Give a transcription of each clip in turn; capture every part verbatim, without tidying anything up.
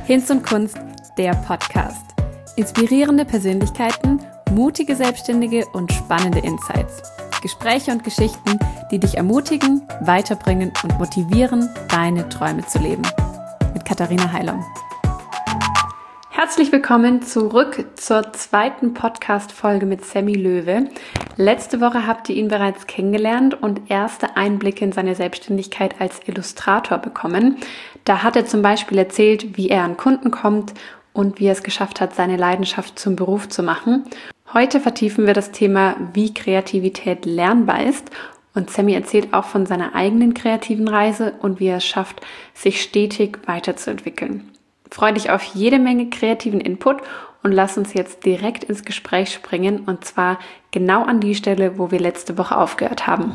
Hinz und Kunst, der Podcast. Inspirierende Persönlichkeiten, mutige Selbstständige und spannende Insights. Gespräche und Geschichten, die dich ermutigen, weiterbringen und motivieren, deine Träume zu leben. Mit Katharina Heilung. Herzlich willkommen zurück zur zweiten Podcast-Folge mit Sammy Löwe. Letzte Woche habt ihr ihn bereits kennengelernt und erste Einblicke in seine Selbstständigkeit als Illustrator bekommen. Da hat er zum Beispiel erzählt, wie er an Kunden kommt und wie er es geschafft hat, seine Leidenschaft zum Beruf zu machen. Heute vertiefen wir das Thema, wie Kreativität lernbar ist. Und Sammy erzählt auch von seiner eigenen kreativen Reise und wie er es schafft, sich stetig weiterzuentwickeln. Freue dich auf jede Menge kreativen Input und lass uns jetzt direkt ins Gespräch springen und zwar genau an die Stelle, wo wir letzte Woche aufgehört haben.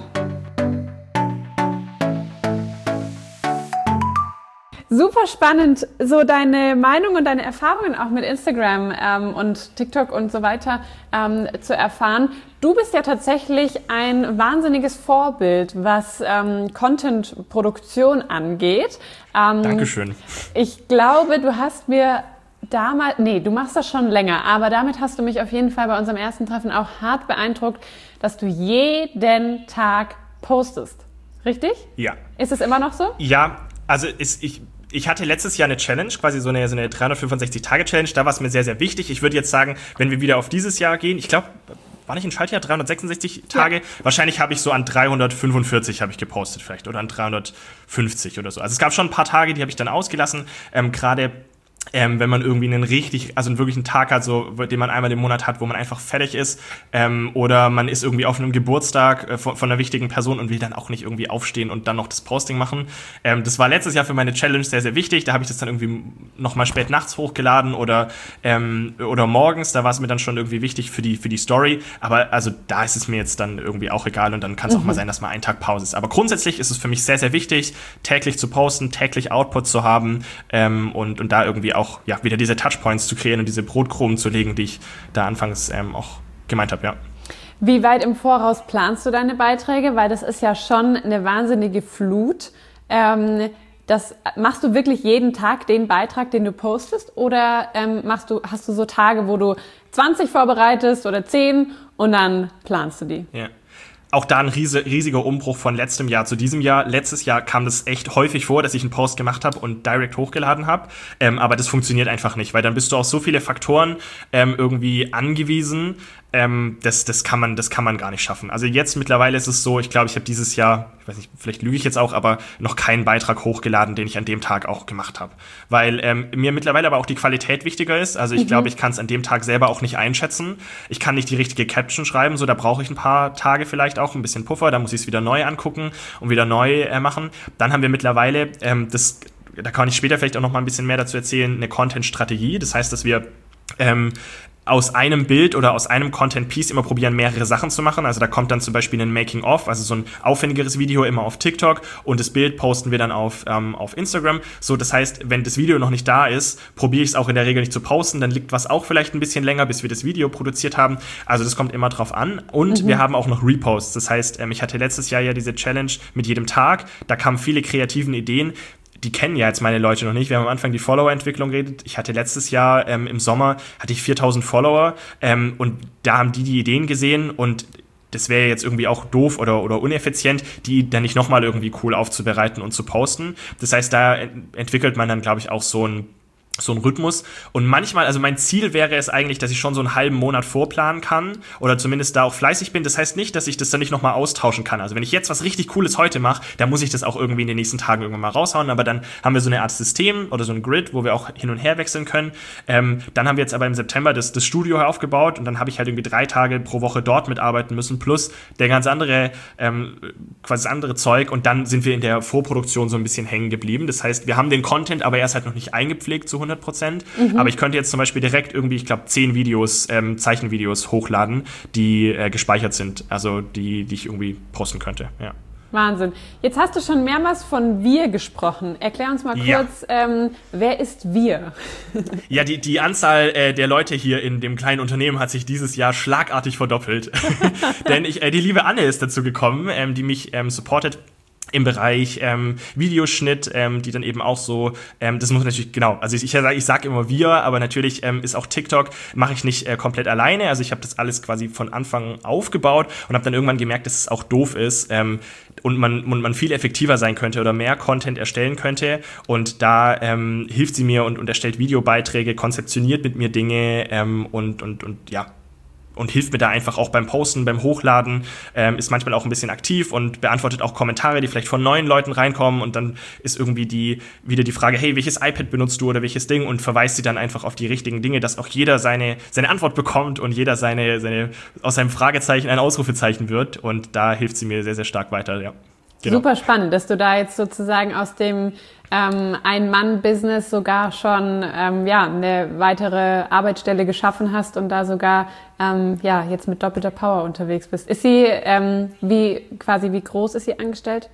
Super spannend, so deine Meinung und deine Erfahrungen auch mit Instagram ähm, und TikTok und so weiter ähm, zu erfahren. Du bist ja tatsächlich ein wahnsinniges Vorbild, was ähm, Content-Produktion angeht. Ähm, Dankeschön. Ich glaube, du hast mir damals, nee, du machst das schon länger, aber damit hast du mich auf jeden Fall bei unserem ersten Treffen auch hart beeindruckt, dass du jeden Tag postest. Richtig? Ja. Ist es immer noch so? Ja, also ist ich... Ich hatte letztes Jahr eine Challenge, quasi so eine, so eine dreihundertfünfundsechzig-Tage-Challenge. Da war es mir sehr, sehr wichtig. Ich würde jetzt sagen, wenn wir wieder auf dieses Jahr gehen, ich glaube, war nicht ein Schaltjahr, dreihundertsechsundsechzig Tage? Ja. Wahrscheinlich habe ich so an dreihundertfünfundvierzig habe ich gepostet vielleicht oder an dreihundertfünfzig oder so. Also es gab schon ein paar Tage, die habe ich dann ausgelassen. Ähm, gerade Ähm, wenn man irgendwie einen richtig, also einen wirklichen Tag hat, so, den man einmal im Monat hat, wo man einfach fertig ist, ähm, oder man ist irgendwie auf einem Geburtstag äh, von, von einer wichtigen Person und will dann auch nicht irgendwie aufstehen und dann noch das Posting machen. Ähm, das war letztes Jahr für meine Challenge sehr, sehr wichtig. Da habe ich das dann irgendwie nochmal spät nachts hochgeladen oder, ähm, oder morgens. Da war es mir dann schon irgendwie wichtig für die, für die Story. Aber also da ist es mir jetzt dann irgendwie auch egal und dann kann es mhm. auch mal sein, dass mal ein Tag Pause ist. Aber grundsätzlich ist es für mich sehr, sehr wichtig, täglich zu posten, täglich Output zu haben ähm, und, und da irgendwie auch ja, wieder diese Touchpoints zu kreieren und diese Brotkrumen zu legen, die ich da anfangs ähm, auch gemeint habe, ja. Wie weit im Voraus planst du deine Beiträge? Weil das ist ja schon eine wahnsinnige Flut. Ähm, das, machst du wirklich jeden Tag den Beitrag, den du postest? Oder ähm, machst du, hast du so Tage, wo du zwanzig vorbereitest oder zehn und dann planst du die? Ja. Auch da ein riesiger Umbruch von letztem Jahr zu diesem Jahr. Letztes Jahr kam das echt häufig vor, dass ich einen Post gemacht habe und direkt hochgeladen habe. Ähm, aber das funktioniert einfach nicht, weil dann bist du auf so viele Faktoren ähm, irgendwie angewiesen. Ähm, das, das, kann man, das kann man gar nicht schaffen. Also jetzt mittlerweile ist es so, ich glaube, ich habe dieses Jahr, ich weiß nicht, vielleicht lüge ich jetzt auch, aber noch keinen Beitrag hochgeladen, den ich an dem Tag auch gemacht habe. Weil ähm, mir mittlerweile aber auch die Qualität wichtiger ist. Also ich mhm. glaube, ich kann es an dem Tag selber auch nicht einschätzen. Ich kann nicht die richtige Caption schreiben, so da brauche ich ein paar Tage vielleicht auch ein bisschen Puffer, da muss ich es wieder neu angucken und wieder neu äh, machen. Dann haben wir mittlerweile, ähm, das, da kann ich später vielleicht auch noch mal ein bisschen mehr dazu erzählen, eine Content-Strategie. Das heißt, dass wir ähm, aus einem Bild oder aus einem Content-Piece immer probieren, mehrere Sachen zu machen. Also da kommt dann zum Beispiel ein Making-of, also so ein aufwendigeres Video immer auf TikTok und das Bild posten wir dann auf, ähm, auf Instagram. So, das heißt, wenn das Video noch nicht da ist, probiere ich es auch in der Regel nicht zu posten. Dann liegt was auch vielleicht ein bisschen länger, bis wir das Video produziert haben. Also das kommt immer drauf an. Und mhm. wir haben auch noch Reposts. Das heißt, ähm, ich hatte letztes Jahr ja diese Challenge mit jedem Tag. Da kamen viele kreativen Ideen. Die kennen ja jetzt meine Leute noch nicht. Wir haben am Anfang die Follower-Entwicklung geredet. Ich hatte letztes Jahr ähm, im Sommer hatte ich viertausend Follower ähm, und da haben die die Ideen gesehen und das wäre jetzt irgendwie auch doof oder, oder ineffizient, die dann nicht nochmal irgendwie cool aufzubereiten und zu posten. Das heißt, da ent- entwickelt man dann, glaube ich, auch so ein so ein Rhythmus. Und manchmal, also mein Ziel wäre es eigentlich, dass ich schon so einen halben Monat vorplanen kann oder zumindest da auch fleißig bin. Das heißt nicht, dass ich das dann nicht nochmal austauschen kann. Also wenn ich jetzt was richtig Cooles heute mache, dann muss ich das auch irgendwie in den nächsten Tagen irgendwann mal raushauen. Aber dann haben wir so eine Art System oder so ein Grid, wo wir auch hin und her wechseln können. Ähm, dann haben wir jetzt aber im September das, das Studio aufgebaut und dann habe ich halt irgendwie drei Tage pro Woche dort mitarbeiten müssen, plus der ganz andere, ähm, quasi das andere Zeug. Und dann sind wir in der Vorproduktion so ein bisschen hängen geblieben. Das heißt, wir haben den Content, aber er ist halt noch nicht eingepflegt zu hundert Prozent. Mhm. Aber ich könnte jetzt zum Beispiel direkt irgendwie, ich glaube, zehn Videos, ähm, Zeichenvideos hochladen, die äh, gespeichert sind, also die, die ich irgendwie posten könnte, ja. Wahnsinn. Jetzt hast du schon mehrmals von wir gesprochen. Erklär uns mal kurz, ja. ähm, wer ist wir? Ja, die, die Anzahl äh, der Leute hier in dem kleinen Unternehmen hat sich dieses Jahr schlagartig verdoppelt. Denn ich, äh, die liebe Anne ist dazu gekommen, ähm, die mich ähm, supportet im Bereich ähm, Videoschnitt, ähm, die dann eben auch so, ähm, das muss natürlich, genau, also ich, ich, ich sage immer wir, aber natürlich ähm, ist auch TikTok, mache ich nicht äh, komplett alleine, also ich habe das alles quasi von Anfang aufgebaut und habe dann irgendwann gemerkt, dass es auch doof ist ähm, und man, und man viel effektiver sein könnte oder mehr Content erstellen könnte und da ähm, hilft sie mir und, und erstellt Videobeiträge, konzeptioniert mit mir Dinge ähm, und, und, und ja, und hilft mir da einfach auch beim Posten, beim Hochladen, ähm, ist manchmal auch ein bisschen aktiv und beantwortet auch Kommentare, die vielleicht von neuen Leuten reinkommen und dann ist irgendwie die wieder die Frage, hey, welches iPad benutzt du oder welches Ding und verweist sie dann einfach auf die richtigen Dinge, dass auch jeder seine, seine Antwort bekommt und jeder seine, seine aus seinem Fragezeichen ein Ausrufezeichen wird und da hilft sie mir sehr, sehr stark weiter, ja. Genau. Super spannend, dass du da jetzt sozusagen aus dem ähm, Ein-Mann-Business sogar schon ähm, ja, eine weitere Arbeitsstelle geschaffen hast und da sogar ähm, ja, jetzt mit doppelter Power unterwegs bist. Ist sie, ähm, wie quasi wie groß ist sie angestellt?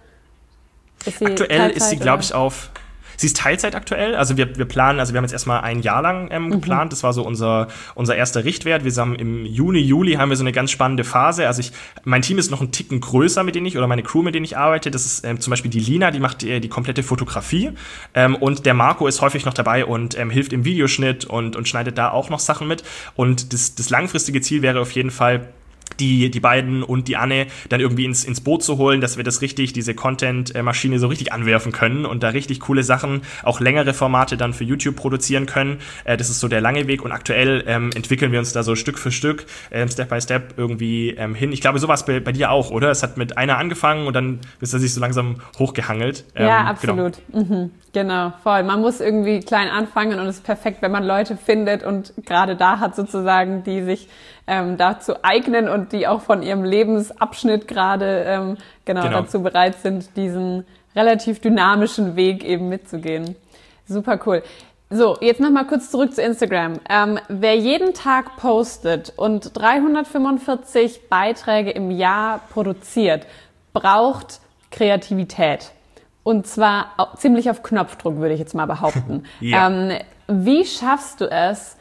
Ist sie Aktuell Teilzeit, ist sie, glaube ich, auf... Sie ist Teilzeit aktuell, also wir, wir planen, also wir haben jetzt erstmal ein Jahr lang ähm, geplant, mhm. das war so unser, unser erster Richtwert. Wir haben im Juni, Juli haben wir so eine ganz spannende Phase, also ich, mein Team ist noch einen Ticken größer, mit denen ich, oder meine Crew, mit denen ich arbeite, das ist ähm, zum Beispiel die Lina, die macht die, die komplette Fotografie ähm, und der Marco ist häufig noch dabei und ähm, hilft im Videoschnitt und, und schneidet da auch noch Sachen mit und das, das langfristige Ziel wäre auf jeden Fall, die die beiden und die Anne dann irgendwie ins, ins Boot zu holen, dass wir das richtig, diese Content-Maschine so richtig anwerfen können und da richtig coole Sachen, auch längere Formate dann für YouTube produzieren können. Äh, das ist so der lange Weg und aktuell ähm, entwickeln wir uns da so Stück für Stück, ähm, Step by Step irgendwie ähm, hin. Ich glaube, so war es bei, bei dir auch, oder? Es hat mit einer angefangen und dann ist er sich so langsam hochgehangelt. Ähm, ja, absolut. Genau. Mhm. Genau, voll. Man muss irgendwie klein anfangen und es ist perfekt, wenn man Leute findet und gerade da hat sozusagen, die sich ähm, dazu eignen und die auch von ihrem Lebensabschnitt gerade ähm, genau, genau dazu bereit sind, diesen relativ dynamischen Weg eben mitzugehen. Super cool. So, jetzt nochmal kurz zurück zu Instagram. Ähm, wer jeden Tag postet und dreihundertfünfundvierzig Beiträge im Jahr produziert, braucht Kreativität. Und zwar ziemlich auf Knopfdruck, würde ich jetzt mal behaupten. Ja. Ähm, wie schaffst du es,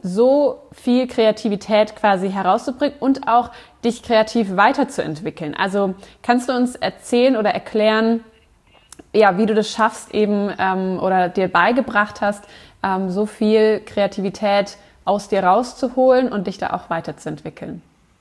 so viel Kreativität quasi herauszubringen und auch dich kreativ weiterzuentwickeln? Also kannst du uns erzählen oder erklären, ja, wie du das schaffst eben ähm, oder dir beigebracht hast, ähm, so viel Kreativität aus dir rauszuholen und dich da auch weiterzuentwickeln?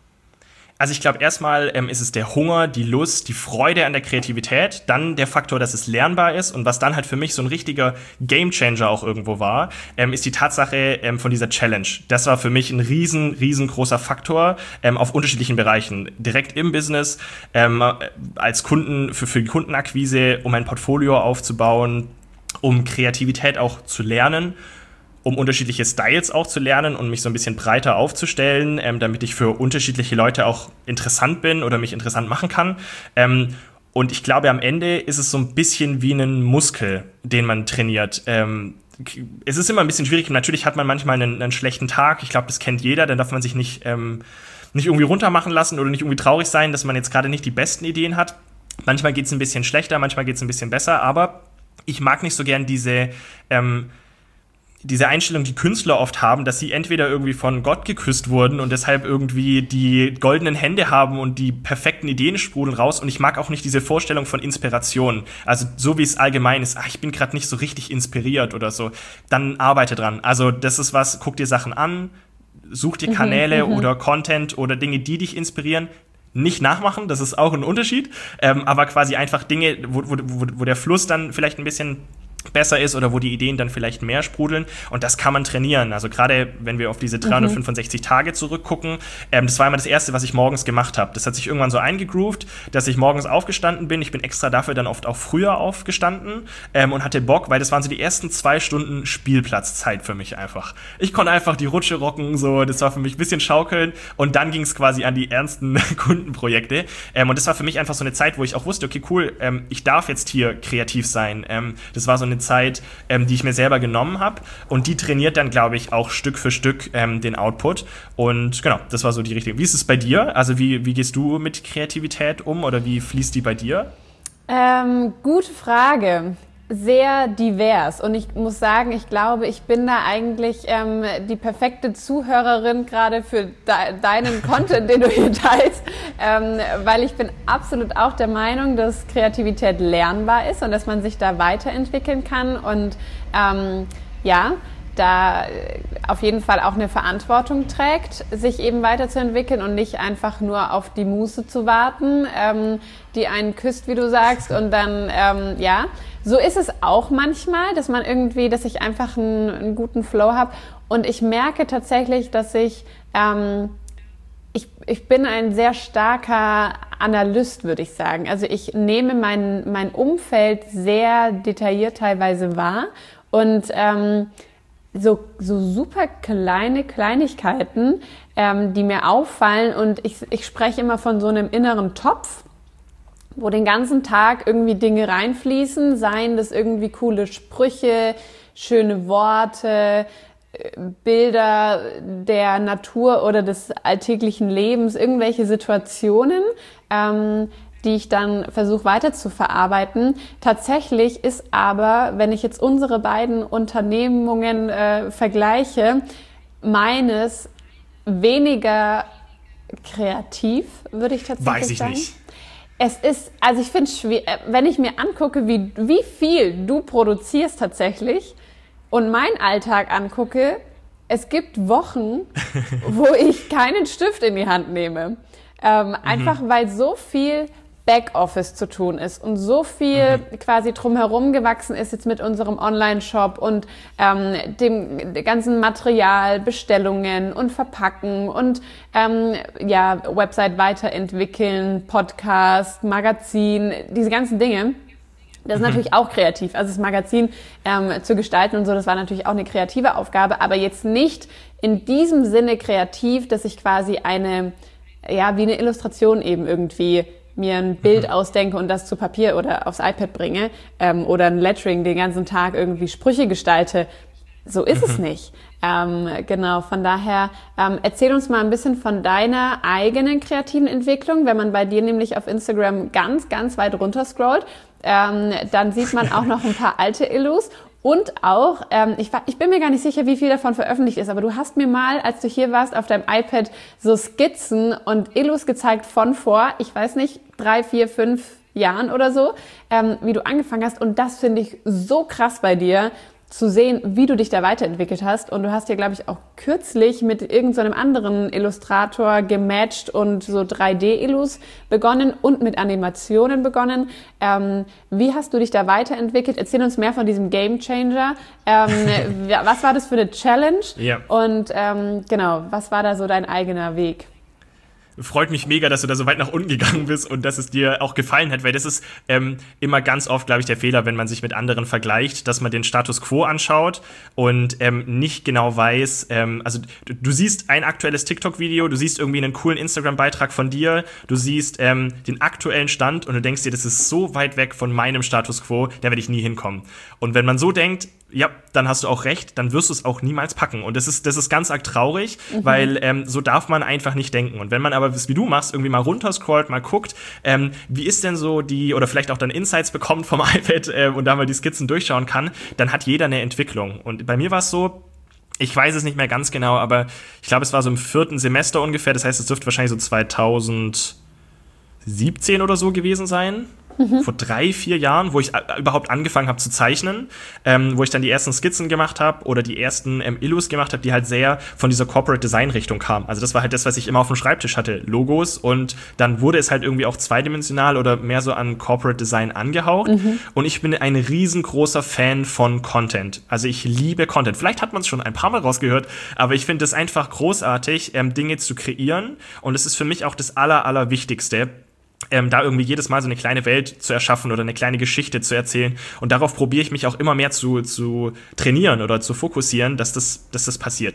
Also ich glaube, erstmal ähm, ist es der Hunger, die Lust, die Freude an der Kreativität, dann der Faktor, dass es lernbar ist und was dann halt für mich so ein richtiger Gamechanger auch irgendwo war, ähm, ist die Tatsache ähm, von dieser Challenge. Das war für mich ein riesen, riesengroßer Faktor ähm, auf unterschiedlichen Bereichen. Direkt im Business, ähm, als Kunden, für, für die Kundenakquise, um ein Portfolio aufzubauen, um Kreativität auch zu lernen, um unterschiedliche Styles auch zu lernen und mich so ein bisschen breiter aufzustellen, ähm, damit ich für unterschiedliche Leute auch interessant bin oder mich interessant machen kann. Ähm, und ich glaube, am Ende ist es so ein bisschen wie ein Muskel, den man trainiert. Ähm, es ist immer ein bisschen schwierig. Natürlich hat man manchmal einen, einen schlechten Tag. Ich glaube, das kennt jeder. Dann darf man sich nicht, ähm, nicht irgendwie runtermachen lassen oder nicht irgendwie traurig sein, dass man jetzt gerade nicht die besten Ideen hat. Manchmal geht es ein bisschen schlechter, manchmal geht es ein bisschen besser. Aber ich mag nicht so gern diese... Ähm, diese Einstellung, die Künstler oft haben, dass sie entweder irgendwie von Gott geküsst wurden und deshalb irgendwie die goldenen Hände haben und die perfekten Ideen sprudeln raus. Und ich mag auch nicht diese Vorstellung von Inspiration. Also so wie es allgemein ist, ach, ich bin gerade nicht so richtig inspiriert oder so. Dann arbeite dran. Also das ist was, guck dir Sachen an, such dir Kanäle mhm, oder Content oder Dinge, die dich inspirieren. Nicht nachmachen, das ist auch ein Unterschied. Ähm, aber quasi einfach Dinge, wo, wo, wo, wo der Fluss dann vielleicht ein bisschen besser ist oder wo die Ideen dann vielleicht mehr sprudeln und das kann man trainieren. Also gerade wenn wir auf diese dreihundertfünfundsechzig mhm. Tage zurückgucken, ähm, das war immer das Erste, was ich morgens gemacht habe. Das hat sich irgendwann so eingegroovt, dass ich morgens aufgestanden bin. Ich bin extra dafür dann oft auch früher aufgestanden ähm, und hatte Bock, weil das waren so die ersten zwei Stunden Spielplatzzeit für mich einfach. Ich konnte einfach die Rutsche rocken, so, das war für mich ein bisschen schaukeln und dann ging es quasi an die ernsten Kundenprojekte ähm, und das war für mich einfach so eine Zeit, wo ich auch wusste, okay, cool, ähm, ich darf jetzt hier kreativ sein. Ähm, das war so eine Zeit, ähm, die ich mir selber genommen habe und die trainiert dann, glaube ich, auch Stück für Stück ähm, den Output und genau, das war so die richtige. Wie ist es bei dir? Also wie, wie gehst du mit Kreativität um oder wie fließt die bei dir? Ähm, gute Frage. sehr divers und ich muss sagen, ich glaube, ich bin da eigentlich ähm, die perfekte Zuhörerin gerade für de- deinen Content, den du hier teilst, ähm, weil ich bin absolut auch der Meinung, dass Kreativität lernbar ist und dass man sich da weiterentwickeln kann und ähm, ja, da auf jeden Fall auch eine Verantwortung trägt, sich eben weiterzuentwickeln und nicht einfach nur auf die Muse zu warten, ähm, die einen küsst, wie du sagst, und dann, ähm, ja, so ist es auch manchmal, dass man irgendwie, dass ich einfach einen, einen guten Flow habe und ich merke tatsächlich, dass ich, ähm, ich, ich bin ein sehr starker Analyst, würde ich sagen. Also ich nehme mein, mein Umfeld sehr detailliert teilweise wahr und ähm, so, so super kleine Kleinigkeiten, ähm, die mir auffallen und ich, ich spreche immer von so einem inneren Topf, wo den ganzen Tag irgendwie Dinge reinfließen, seien das irgendwie coole Sprüche, schöne Worte, Bilder der Natur oder des alltäglichen Lebens, irgendwelche Situationen, ähm, die ich dann versuche weiter zu verarbeiten. Tatsächlich ist aber, wenn ich jetzt unsere beiden Unternehmungen äh, vergleiche, meines weniger kreativ, würde ich tatsächlich sagen. Weiß ich sagen. nicht. Es ist, also ich finde es schwer, wenn ich mir angucke, wie, wie viel du produzierst tatsächlich und meinen Alltag angucke, es gibt Wochen, wo ich keinen Stift in die Hand nehme. Ähm, mhm. Einfach weil so viel Backoffice zu tun ist und so viel mhm. quasi drumherum gewachsen ist jetzt mit unserem Online-Shop und ähm, dem, dem ganzen Material, Bestellungen und Verpacken und ähm, ja Website weiterentwickeln, Podcast, Magazin, diese ganzen Dinge. Das ist mhm. natürlich auch kreativ. Also das Magazin ähm, zu gestalten und so, das war natürlich auch eine kreative Aufgabe, aber jetzt nicht in diesem Sinne kreativ, dass ich quasi eine, ja, wie eine Illustration eben irgendwie mir ein Bild mhm. ausdenke und das zu Papier oder aufs iPad bringe ähm, oder ein Lettering den ganzen Tag irgendwie Sprüche gestalte. So ist mhm. es nicht. Ähm, genau, von daher ähm, erzähl uns mal ein bisschen von deiner eigenen kreativen Entwicklung. Wenn man bei dir nämlich auf Instagram ganz, ganz weit runter scrollt, ähm, dann sieht man auch noch ein paar alte Illus. Und auch, ähm, ich, ich bin mir gar nicht sicher, wie viel davon veröffentlicht ist, aber du hast mir mal, als du hier warst, auf deinem iPad so Skizzen und Illus gezeigt von vor, ich weiß nicht, drei, vier, fünf Jahren oder so, ähm, wie du angefangen hast. Und das finde ich so krass bei dir, zu sehen, wie du dich da weiterentwickelt hast. Und du hast ja, glaube ich, auch kürzlich mit irgendeinem so anderen Illustrator gematcht und so drei D-Illus begonnen und mit Animationen begonnen. Ähm, wie hast du dich da weiterentwickelt? Erzähl uns mehr von diesem Game Changer. Ähm, was war das für eine Challenge? Ja. Und ähm, genau, was war da so dein eigener Weg? Freut mich mega, dass du da so weit nach unten gegangen bist und dass es dir auch gefallen hat, weil das ist ähm, immer ganz oft, glaube ich, der Fehler, wenn man sich mit anderen vergleicht, dass man den Status Quo anschaut und ähm, nicht genau weiß, ähm, also du, du siehst ein aktuelles TikTok-Video, du siehst irgendwie einen coolen Instagram-Beitrag von dir, du siehst ähm, den aktuellen Stand und du denkst dir, das ist so weit weg von meinem Status Quo, da werde ich nie hinkommen. Und wenn man so denkt, ja, dann hast du auch recht, dann wirst du es auch niemals packen. Und das ist, das ist ganz arg traurig, mhm. weil ähm, so darf man einfach nicht denken. Und wenn man aber, wie du machst, irgendwie mal runterscrollt, mal guckt, ähm, wie ist denn so die, oder vielleicht auch dann Insights bekommt vom iPad äh, und da mal die Skizzen durchschauen kann, dann hat jeder eine Entwicklung. Und bei mir war es so, ich weiß es nicht mehr ganz genau, aber ich glaube, es war so im vierten Semester ungefähr. Das heißt, es dürfte wahrscheinlich so zweitausendsiebzehn oder so gewesen sein. Mhm. Vor drei, vier Jahren, wo ich a- überhaupt angefangen habe zu zeichnen, ähm, wo ich dann die ersten Skizzen gemacht habe oder die ersten ähm, Illus gemacht habe, die halt sehr von dieser Corporate Design Richtung kamen. Also das war halt das, was ich immer auf dem Schreibtisch hatte, Logos, und dann wurde es halt irgendwie auch zweidimensional oder mehr so an Corporate Design angehaucht. Mhm. Und ich bin ein riesengroßer Fan von Content. Also ich liebe Content. Vielleicht hat man es schon ein paar Mal rausgehört, aber ich finde es einfach großartig, ähm, Dinge zu kreieren, und es ist für mich auch das Aller, Allerwichtigste, Ähm, da irgendwie jedes Mal so eine kleine Welt zu erschaffen oder eine kleine Geschichte zu erzählen. Und darauf probiere ich mich auch immer mehr zu, zu trainieren oder zu fokussieren, dass das, dass das passiert.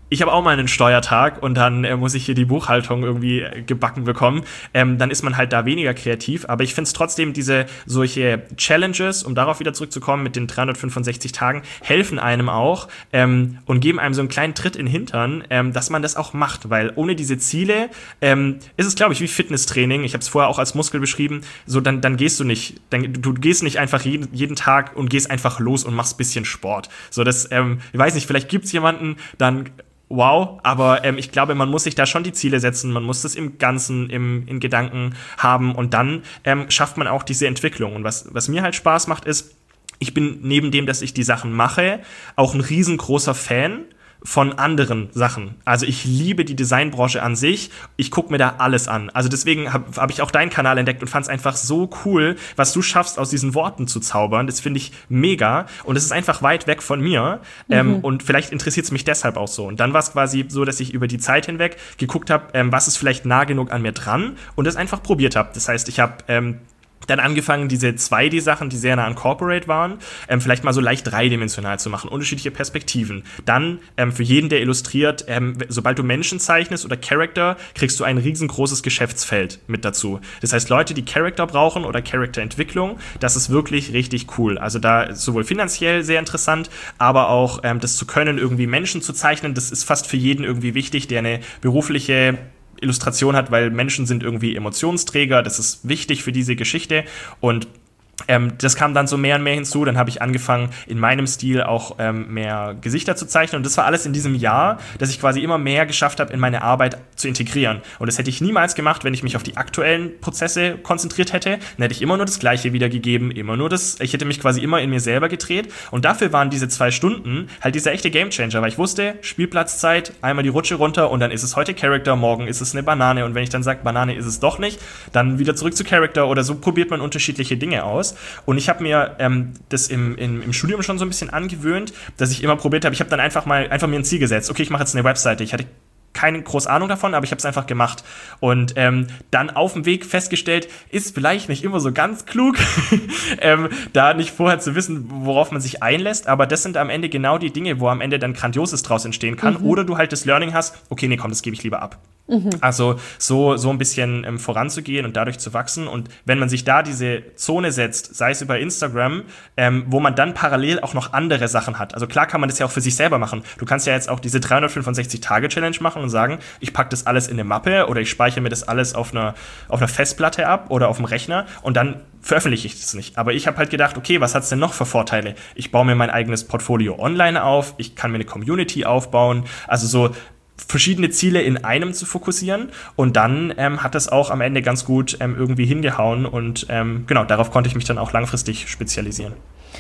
ich habe auch mal einen Steuertag und dann äh, muss ich hier die Buchhaltung irgendwie äh, gebacken bekommen, ähm, dann ist man halt da weniger kreativ. Aber ich finde es trotzdem, diese solche Challenges, um darauf wieder zurückzukommen, mit den dreihundertfünfundsechzig Tagen, helfen einem auch ähm, und geben einem so einen kleinen Tritt in den Hintern, ähm, dass man das auch macht. Weil ohne diese Ziele ähm, ist es, glaube ich, wie Fitnesstraining. Ich habe es vorher auch als Muskel beschrieben. So, dann, dann gehst du nicht, dann, du gehst nicht einfach jeden, jeden Tag und gehst einfach los und machst ein bisschen Sport. So, das, ähm, ich weiß nicht, vielleicht gibt es jemanden, dann wow, aber ähm, ich glaube, man muss sich da schon die Ziele setzen, man muss das im Ganzen im, in Gedanken haben und dann ähm, schafft man auch diese Entwicklung. Und was, was mir halt Spaß macht, ist, ich bin neben dem, dass ich die Sachen mache, auch ein riesengroßer Fan von anderen Sachen. Also ich liebe die Designbranche an sich. Ich gucke mir da alles an. Also deswegen habe hab ich auch deinen Kanal entdeckt und fand es einfach so cool, was du schaffst, aus diesen Worten zu zaubern. Das finde ich mega. Und es ist einfach weit weg von mir. Mhm. Ähm, und vielleicht interessiert es mich deshalb auch so. Und dann war es quasi so, dass ich über die Zeit hinweg geguckt habe, ähm, was ist vielleicht nah genug an mir dran und das einfach probiert habe. Das heißt, ich habe ähm, dann angefangen, diese zwei D-Sachen, die sehr nah an Corporate waren, ähm, vielleicht mal so leicht dreidimensional zu machen, unterschiedliche Perspektiven. Dann ähm, für jeden, der illustriert, ähm, sobald du Menschen zeichnest oder Charakter, kriegst du ein riesengroßes Geschäftsfeld mit dazu. Das heißt, Leute, die Charakter brauchen oder Charakterentwicklung, das ist wirklich richtig cool. Also da ist sowohl finanziell sehr interessant, aber auch ähm, das zu können, irgendwie Menschen zu zeichnen, das ist fast für jeden irgendwie wichtig, der eine berufliche Illustration hat, weil Menschen sind irgendwie Emotionsträger, das ist wichtig für diese Geschichte und Ähm, das kam dann so mehr und mehr hinzu, dann habe ich angefangen, in meinem Stil auch ähm, mehr Gesichter zu zeichnen und das war alles in diesem Jahr, dass ich quasi immer mehr geschafft habe, in meine Arbeit zu integrieren und das hätte ich niemals gemacht, wenn ich mich auf die aktuellen Prozesse konzentriert hätte, dann hätte ich immer nur das Gleiche wiedergegeben, immer nur das, ich hätte mich quasi immer in mir selber gedreht und dafür waren diese zwei Stunden halt dieser echte Gamechanger, weil ich wusste, Spielplatzzeit, einmal die Rutsche runter und dann ist es heute Character, morgen ist es eine Banane und wenn ich dann sage, Banane ist es doch nicht, dann wieder zurück zu Character oder so probiert man unterschiedliche Dinge aus. Und ich habe mir ähm, das im, im, im Studium schon so ein bisschen angewöhnt, dass ich immer probiert habe, ich habe dann einfach mal einfach mir ein Ziel gesetzt. Okay, ich mache jetzt eine Webseite. Ich hatte keine große Ahnung davon, aber ich habe es einfach gemacht. Und ähm, dann auf dem Weg festgestellt, ist vielleicht nicht immer so ganz klug, ähm, da nicht vorher zu wissen, worauf man sich einlässt. Aber das sind am Ende genau die Dinge, wo am Ende dann Grandioses draus entstehen kann. Mhm. Oder du halt das Learning hast, okay, nee, komm, das gebe ich lieber ab. Mhm. Also so, so ein bisschen ähm, voranzugehen und dadurch zu wachsen. Und wenn man sich da diese Zone setzt, sei es über Instagram, ähm, wo man dann parallel auch noch andere Sachen hat. Also klar kann man das ja auch für sich selber machen. Du kannst ja jetzt auch diese dreihundertfünfundsechzig-Tage-Challenge machen und sagen, ich packe das alles in eine Mappe oder ich speichere mir das alles auf einer, auf einer Festplatte ab oder auf dem Rechner und dann veröffentliche ich das nicht. Aber ich habe halt gedacht, okay, was hat es denn noch für Vorteile? Ich baue mir mein eigenes Portfolio online auf, ich kann mir eine Community aufbauen, also so verschiedene Ziele in einem zu fokussieren und dann ähm, hat das auch am Ende ganz gut ähm, irgendwie hingehauen und ähm, genau, darauf konnte ich mich dann auch langfristig spezialisieren.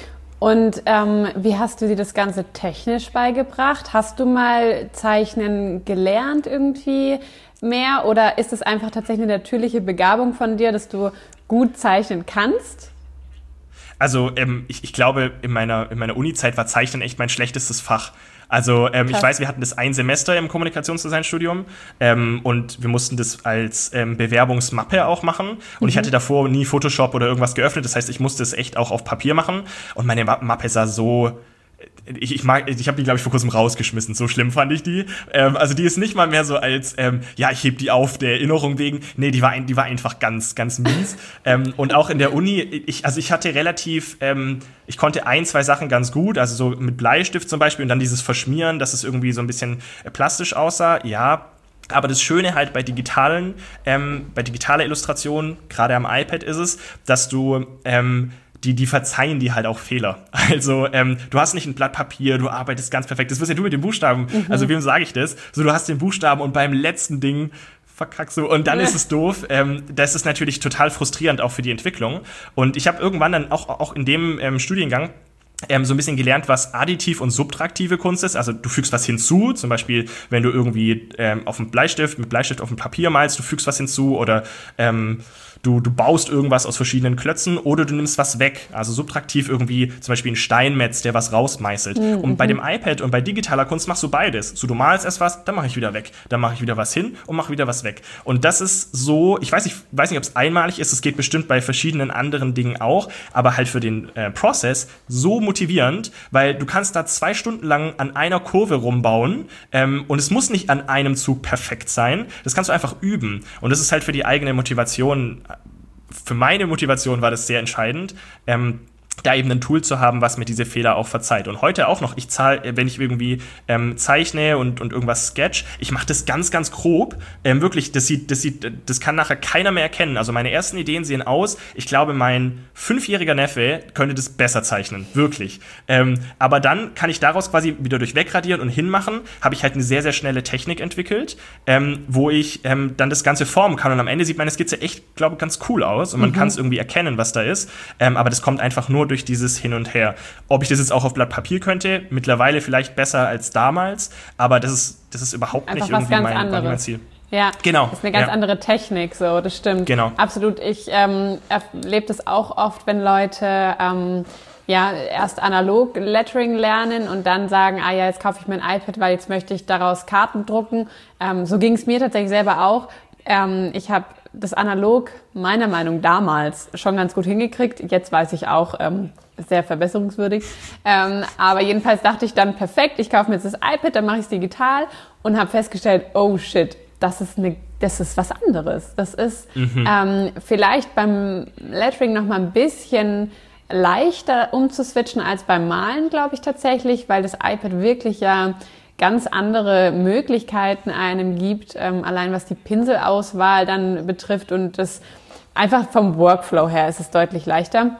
Und ähm, wie hast du dir das Ganze technisch beigebracht? Hast du mal Zeichnen gelernt irgendwie mehr oder ist es einfach tatsächlich eine natürliche Begabung von dir, dass du gut zeichnen kannst? Also ähm, ich, ich glaube, in meiner, in meiner Uni-Zeit war Zeichnen echt mein schlechtestes Fach. Also ähm, ich weiß, wir hatten das ein Semester im Kommunikationsdesignstudium ähm, und wir mussten das als ähm, Bewerbungsmappe auch machen. Und mhm. ich hatte davor nie Photoshop oder irgendwas geöffnet. Das heißt, ich musste es echt auch auf Papier machen. Und meine Mappe sah so... Ich, ich, mag, ich habe die, glaube ich, vor kurzem rausgeschmissen. So schlimm fand ich die. Ähm, also die ist nicht mal mehr so als, ähm, ja, ich heb die auf der Erinnerung wegen. Nee, die war, die war einfach ganz, ganz mies. ähm, und auch in der Uni, ich, also ich hatte relativ, ähm, ich konnte ein, zwei Sachen ganz gut, also so mit Bleistift zum Beispiel und dann dieses Verschmieren, dass es irgendwie so ein bisschen plastisch aussah, ja. Aber das Schöne halt bei digitalen, ähm, bei digitaler Illustration, gerade am iPad ist es, dass du, ähm, Die, die verzeihen dir halt auch Fehler. Also ähm, du hast nicht ein Blatt Papier, du arbeitest ganz perfekt. Das wirst ja du mit den Buchstaben. Mhm. Also wem sage ich das? So, du hast den Buchstaben und beim letzten Ding verkackst du und dann ist es doof. Ähm, das ist natürlich total frustrierend auch für die Entwicklung. Und ich habe irgendwann dann auch, auch in dem ähm, Studiengang Ähm, so ein bisschen gelernt, was additiv und subtraktive Kunst ist. Also du fügst was hinzu, zum Beispiel, wenn du irgendwie ähm, auf dem Bleistift, mit Bleistift auf dem Papier malst, du fügst was hinzu oder ähm, du, du baust irgendwas aus verschiedenen Klötzen oder du nimmst was weg. Also subtraktiv irgendwie zum Beispiel ein Steinmetz, der was rausmeißelt. Mhm. Und bei dem iPad und bei digitaler Kunst machst du beides. So, du malst erst was, dann mache ich wieder weg. Dann mache ich wieder was hin und mache wieder was weg. Und das ist so, ich weiß nicht, weiß nicht, ob es einmalig ist, es geht bestimmt bei verschiedenen anderen Dingen auch, aber halt für den äh, Prozess so motivierend, weil du kannst da zwei Stunden lang an einer Kurve rumbauen ähm, und es muss nicht an einem Zug perfekt sein. Das kannst du einfach üben. Und das ist halt für die eigene Motivation, für meine Motivation war das sehr entscheidend, ähm, da eben ein Tool zu haben, was mir diese Fehler auch verzeiht. Und heute auch noch, ich zahle, wenn ich irgendwie ähm, zeichne und, und irgendwas sketch, ich mache das ganz, ganz grob. Ähm, wirklich, das sieht, das sieht, das kann nachher keiner mehr erkennen. Also meine ersten Ideen sehen aus, ich glaube, mein fünfjähriger Neffe könnte das besser zeichnen. Wirklich. Ähm, aber dann kann ich daraus quasi wieder durch wegradieren und hinmachen, habe ich halt eine sehr, sehr schnelle Technik entwickelt, ähm, wo ich ähm, dann das Ganze formen kann. Und am Ende sieht meine Skizze echt, glaube ich, ganz cool aus. Und man mhm. kann es irgendwie erkennen, was da ist. Ähm, aber das kommt einfach nur durch dieses Hin und Her. Ob ich das jetzt auch auf Blatt Papier könnte, mittlerweile vielleicht besser als damals, aber das ist, das ist überhaupt einfach nicht irgendwie mein, mein Ziel. Ja, genau. Das ist eine ganz ja. andere Technik, so, das stimmt. Genau. Absolut. Ich ähm, erlebe das auch oft, wenn Leute ähm, ja, erst analog Lettering lernen und dann sagen, ah ja, jetzt kaufe ich mir ein iPad, weil jetzt möchte ich daraus Karten drucken. Ähm, so ging es mir tatsächlich selber auch. Ähm, ich habe das analog meiner Meinung nach damals schon ganz gut hingekriegt. Jetzt weiß ich auch, ähm, sehr verbesserungswürdig. Ähm, aber jedenfalls dachte ich dann, perfekt, ich kaufe mir jetzt das iPad, dann mache ich es digital und habe festgestellt, oh shit, das ist eine, das ist was anderes. Das ist mhm. ähm, vielleicht beim Lettering noch mal ein bisschen leichter umzuswitchen als beim Malen, glaube ich tatsächlich, weil das iPad wirklich ja ganz andere Möglichkeiten einem gibt, ähm, allein was die Pinselauswahl dann betrifft und das einfach vom Workflow her ist es deutlich leichter.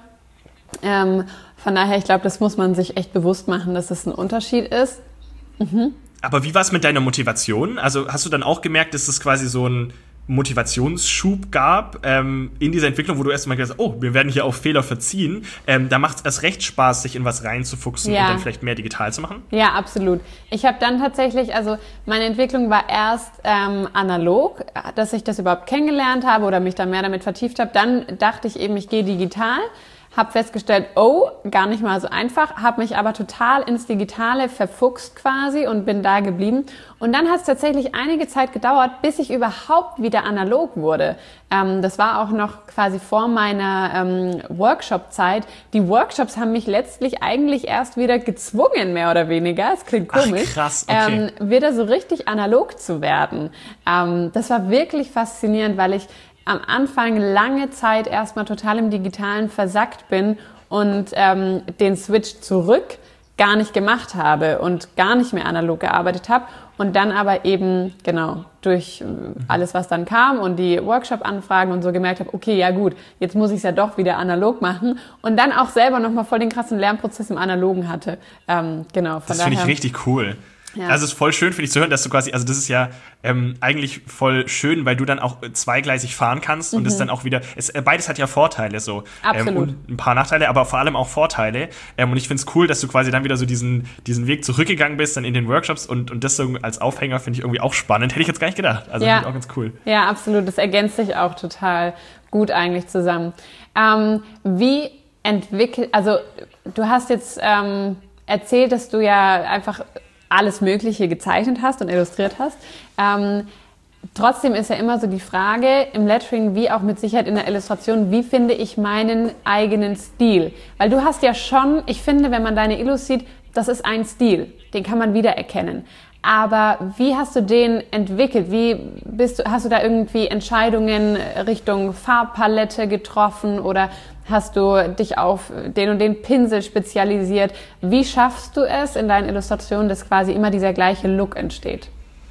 Ähm, von daher, ich glaube, das muss man sich echt bewusst machen, dass das ein Unterschied ist. Mhm. Aber wie war es mit deiner Motivation? Also hast du dann auch gemerkt, dass es quasi so ein Motivationsschub gab ähm, in dieser Entwicklung, wo du erst mal gesagt hast, oh, wir werden hier auf Fehler verziehen. Ähm, da macht es erst recht Spaß, sich in was reinzufuchsen ja. und dann vielleicht mehr digital zu machen? Ja, absolut. Ich habe dann tatsächlich, also meine Entwicklung war erst ähm, analog, dass ich das überhaupt kennengelernt habe oder mich da mehr damit vertieft habe. Dann dachte ich eben, ich gehe digital. Habe festgestellt, oh, gar nicht mal so einfach, habe mich aber total ins Digitale verfuchst quasi und bin da geblieben. Und dann hat es tatsächlich einige Zeit gedauert, bis ich überhaupt wieder analog wurde. Ähm, das war auch noch quasi vor meiner ähm, Workshop-Zeit. Die Workshops haben mich letztlich eigentlich erst wieder gezwungen, mehr oder weniger, es klingt komisch, Ach, krass, okay. ähm, wieder so richtig analog zu werden. Ähm, das war wirklich faszinierend, weil ich am Anfang lange Zeit erstmal total im Digitalen versackt bin und ähm, den Switch zurück gar nicht gemacht habe und gar nicht mehr analog gearbeitet habe und dann aber eben, genau, durch alles, was dann kam und die Workshop-Anfragen und so gemerkt habe, okay, ja gut, jetzt muss ich es ja doch wieder analog machen und dann auch selber nochmal voll den krassen Lernprozess im Analogen hatte. Ähm, genau, von das daher. Das finde ich richtig cool. Ja. Also es ist voll schön, finde ich, zu hören, dass du quasi, also das ist ja ähm, eigentlich voll schön, weil du dann auch zweigleisig fahren kannst und es mhm. dann auch wieder, es, beides hat ja Vorteile so. Absolut. Ähm, und ein paar Nachteile, aber vor allem auch Vorteile. Ähm, und ich finde es cool, dass du quasi dann wieder so diesen, diesen Weg zurückgegangen bist, dann in den Workshops und, und das so als Aufhänger finde ich irgendwie auch spannend. Hätte ich jetzt gar nicht gedacht. Also ja. finde ich auch ganz cool. Ja, absolut. Das ergänzt sich auch total gut eigentlich zusammen. Ähm, wie entwickelt, also du hast jetzt ähm, erzählt, dass du ja einfach alles Mögliche gezeichnet hast und illustriert hast. Ähm, trotzdem ist ja immer so die Frage im Lettering, wie auch mit Sicherheit in der Illustration, wie finde ich meinen eigenen Stil? Weil du hast ja schon, ich finde, wenn man deine Illus sieht, das ist ein Stil, den kann man wiedererkennen. Aber wie hast du den entwickelt? Wie bist du, hast du da irgendwie Entscheidungen Richtung Farbpalette getroffen oder hast du dich auf den und den Pinsel spezialisiert? Wie schaffst du es in deinen Illustrationen, dass quasi immer dieser gleiche Look entsteht?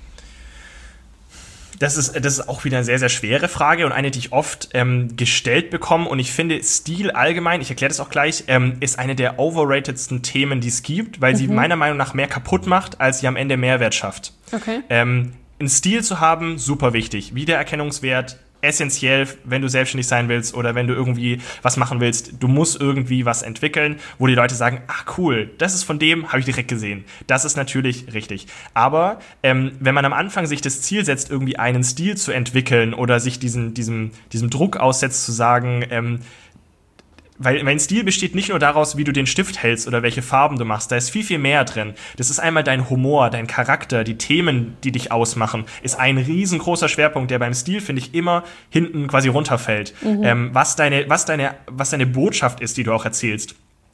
Das ist, das ist auch wieder eine sehr, sehr schwere Frage und eine, die ich oft ähm, gestellt bekomme. Und ich finde, Stil allgemein, ich erkläre das auch gleich, ähm, ist eine der overratedsten Themen, die es gibt, weil mhm. sie meiner Meinung nach mehr kaputt macht, als sie am Ende Mehrwert schafft. Okay. Ähm, einen Stil zu haben, super wichtig. Wiedererkennungswert, essentiell, wenn du selbstständig sein willst oder wenn du irgendwie was machen willst. Du musst irgendwie was entwickeln, wo die Leute sagen, ach cool, das ist von dem, habe ich direkt gesehen. Das ist natürlich richtig. Aber ähm, wenn man am Anfang sich das Ziel setzt, irgendwie einen Stil zu entwickeln oder sich diesen, diesem, diesem Druck aussetzt, zu sagen, ähm, weil mein Stil besteht nicht nur daraus, wie du den Stift hältst oder welche Farben du machst. Da ist viel, viel mehr drin. Das ist einmal dein Humor, dein Charakter, die Themen, die dich ausmachen. Ist ein riesengroßer Schwerpunkt, der beim Stil, finde ich, immer hinten quasi runterfällt. Mhm. Ähm, was deine, was deine, was deine Botschaft ist, die du auch erzählst.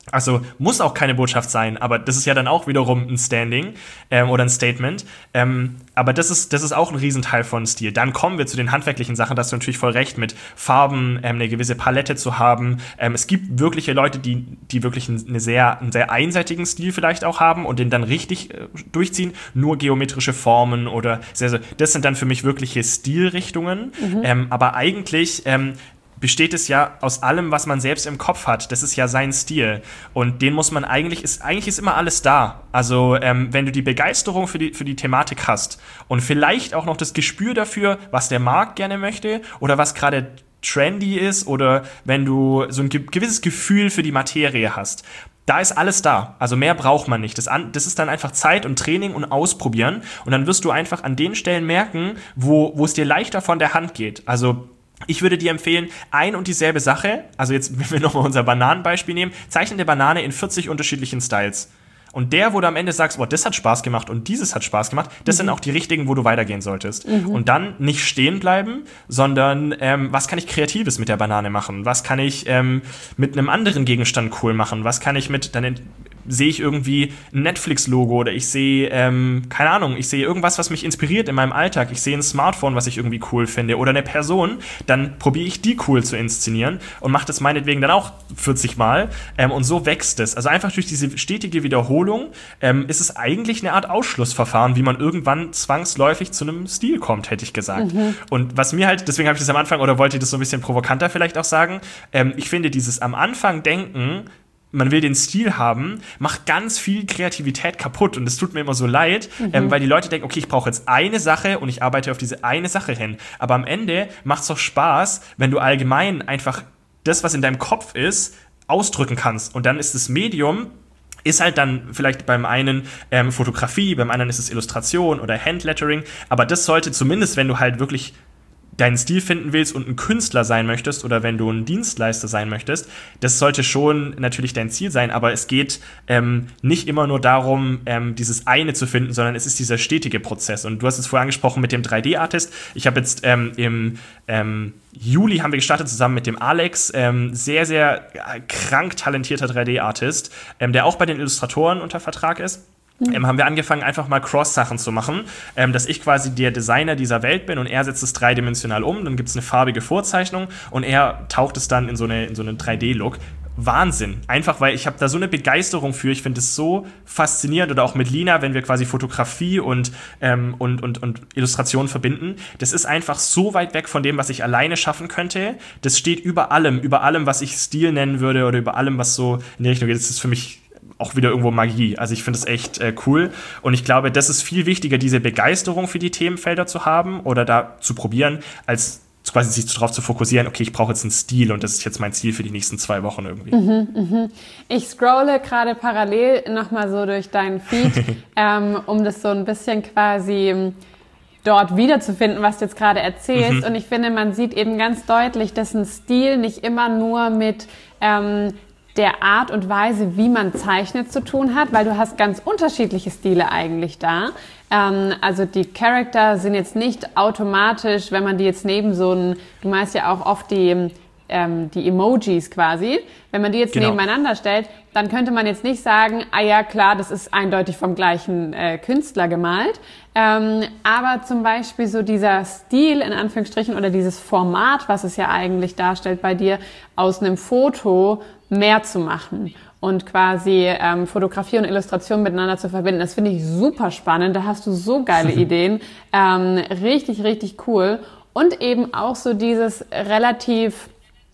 Also muss auch keine Botschaft sein, aber das ist ja dann auch wiederum ein Standing ähm, oder ein Statement. Ähm, aber das ist, das ist auch ein Riesenteil von Stil. Dann kommen wir zu den handwerklichen Sachen, da hast du natürlich voll recht, mit Farben, ähm, eine gewisse Palette zu haben. Ähm, es gibt wirkliche Leute, die, die wirklich eine sehr, einen sehr einseitigen Stil vielleicht auch haben und den dann richtig äh, durchziehen. Nur geometrische Formen oder sehr, sehr, das sind dann für mich wirkliche Stilrichtungen. Mhm. Ähm, aber eigentlich ähm, besteht es ja aus allem, was man selbst im Kopf hat. Das ist ja sein Stil. Und den muss man eigentlich, ist, eigentlich ist immer alles da. Also ähm, wenn du die Begeisterung für die, für die Thematik hast und vielleicht auch noch das Gespür dafür, was der Markt gerne möchte oder was gerade trendy ist oder wenn du so ein ge- gewisses Gefühl für die Materie hast, da ist alles da. Also mehr braucht man nicht. Das, an, das ist dann einfach Zeit und Training und Ausprobieren. Und dann wirst du einfach an den Stellen merken, wo, wo es dir leichter von der Hand geht. Also ich würde dir empfehlen, ein und dieselbe Sache, also jetzt, wenn wir nochmal unser Bananenbeispiel nehmen, zeichne eine Banane in vierzig unterschiedlichen Styles. Und der, wo du am Ende sagst, boah, das hat Spaß gemacht und dieses hat Spaß gemacht, das mhm. sind auch die richtigen, wo du weitergehen solltest. Mhm. Und dann nicht stehen bleiben, sondern ähm, was kann ich Kreatives mit der Banane machen? Was kann ich ähm, mit einem anderen Gegenstand cool machen? Was kann ich mit, dann sehe ich irgendwie ein Netflix-Logo oder ich sehe, ähm, keine Ahnung, ich sehe irgendwas, was mich inspiriert in meinem Alltag. Ich sehe ein Smartphone, was ich irgendwie cool finde oder eine Person, dann probiere ich die cool zu inszenieren und mache das meinetwegen dann auch vierzig Mal ähm, und so wächst es. Also einfach durch diese stetige Wiederholung ähm, ist es eigentlich eine Art Ausschlussverfahren, wie man irgendwann zwangsläufig zu einem Stil kommt, hätte ich gesagt. Mhm. Und was mir halt, deswegen habe ich das am Anfang oder wollte ich das so ein bisschen provokanter vielleicht auch sagen, ähm, ich finde dieses am Anfang denken, man will den Stil haben, macht ganz viel Kreativität kaputt und es tut mir immer so leid, mhm. ähm, weil die Leute denken, okay, ich brauche jetzt eine Sache und ich arbeite auf diese eine Sache hin. Aber am Ende macht es doch Spaß, wenn du allgemein einfach das, was in deinem Kopf ist, ausdrücken kannst. Und dann ist das Medium, ist halt dann vielleicht beim einen ähm, Fotografie, beim anderen ist es Illustration oder Handlettering, aber das sollte zumindest, wenn du halt wirklich deinen Stil finden willst und ein Künstler sein möchtest oder wenn du ein Dienstleister sein möchtest, das sollte schon natürlich dein Ziel sein, aber es geht ähm, nicht immer nur darum, ähm, dieses eine zu finden, sondern es ist dieser stetige Prozess. Und du hast es vorher angesprochen mit dem drei D-Artist. Ich habe jetzt ähm, im ähm, Juli haben wir gestartet zusammen mit dem Alex, ähm, sehr, sehr krank talentierter drei D-Artist, ähm, der auch bei den Illustratoren unter Vertrag ist. Ähm, haben wir angefangen, einfach mal Cross-Sachen zu machen, ähm, dass ich quasi der Designer dieser Welt bin und er setzt es dreidimensional um, dann gibt es eine farbige Vorzeichnung und er taucht es dann in so eine, in so einen drei D-Look. Wahnsinn. Einfach, weil ich habe da so eine Begeisterung für. Ich finde es so faszinierend. Oder auch mit Lina, wenn wir quasi Fotografie und, ähm, und, und, und Illustration verbinden. Das ist einfach so weit weg von dem, was ich alleine schaffen könnte. Das steht über allem, über allem, was ich Stil nennen würde oder über allem, was so in die Richtung geht. Das ist für mich auch wieder irgendwo Magie. Also ich finde es echt äh, cool. Und ich glaube, das ist viel wichtiger, diese Begeisterung für die Themenfelder zu haben oder da zu probieren, als quasi sich darauf zu fokussieren, okay, ich brauche jetzt einen Stil und das ist jetzt mein Ziel für die nächsten zwei Wochen irgendwie. Mhm, mhm. Ich scrolle gerade parallel nochmal so durch deinen Feed, ähm, um das so ein bisschen quasi dort wiederzufinden, was du jetzt gerade erzählst. Mhm. Und ich finde, man sieht eben ganz deutlich, dass ein Stil nicht immer nur mit ähm, der Art und Weise, wie man zeichnet, zu tun hat, weil du hast ganz unterschiedliche Stile eigentlich da. Ähm, also die Charakter sind jetzt nicht automatisch, wenn man die jetzt neben so ein, du meinst ja auch oft die, ähm, die Emojis quasi, wenn man die jetzt genau. nebeneinander stellt, dann könnte man jetzt nicht sagen, ah ja klar, das ist eindeutig vom gleichen äh, Künstler gemalt. Ähm, aber zum Beispiel so dieser Stil in Anführungsstrichen oder dieses Format, was es ja eigentlich darstellt bei dir, aus einem Foto mehr zu machen und quasi ähm, Fotografie und Illustration miteinander zu verbinden. Das finde ich super spannend. Da hast du so geile Ideen. Ähm, richtig, richtig cool. Und eben auch so dieses relativ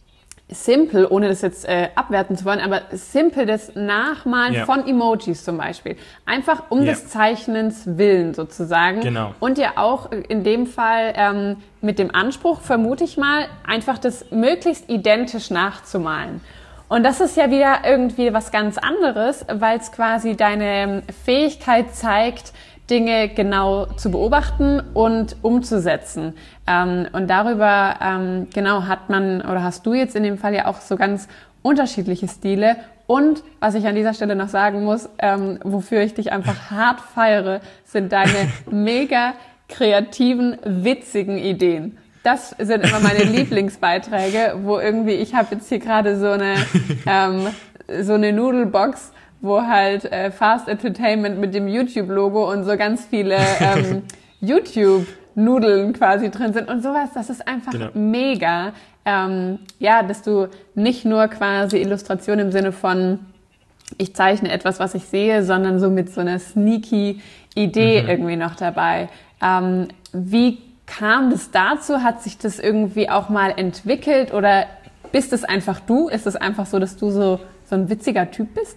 simpel, ohne das jetzt äh, abwerten zu wollen, aber simpel das Nachmalen yeah. von Emojis zum Beispiel. Einfach um yeah. des Zeichnens willen sozusagen. Genau. Und ja auch in dem Fall ähm, mit dem Anspruch, vermute ich mal, einfach das möglichst identisch nachzumalen. Und das ist ja wieder irgendwie was ganz anderes, weil es quasi deine Fähigkeit zeigt, Dinge genau zu beobachten und umzusetzen. Ähm, und darüber, ähm, genau, hat man, oder hast du jetzt in dem Fall ja auch so ganz unterschiedliche Stile. Und was ich an dieser Stelle noch sagen muss, ähm, wofür ich dich einfach hart feiere, sind deine mega kreativen, witzigen Ideen. Das sind immer meine Lieblingsbeiträge, wo irgendwie, ich habe jetzt hier gerade so eine ähm, so eine Nudelbox, wo halt äh, Fast Entertainment mit dem YouTube-Logo und so ganz viele ähm, YouTube-Nudeln quasi drin sind und sowas. Das ist einfach genau. mega. Ähm, ja, dass du nicht nur quasi Illustration im Sinne von ich zeichne etwas, was ich sehe, sondern so mit so einer sneaky Idee mhm. irgendwie noch dabei. Ähm, wie kam das dazu? Hat sich das irgendwie auch mal entwickelt oder bist es einfach du? Ist es einfach so, dass du so, so ein witziger Typ bist?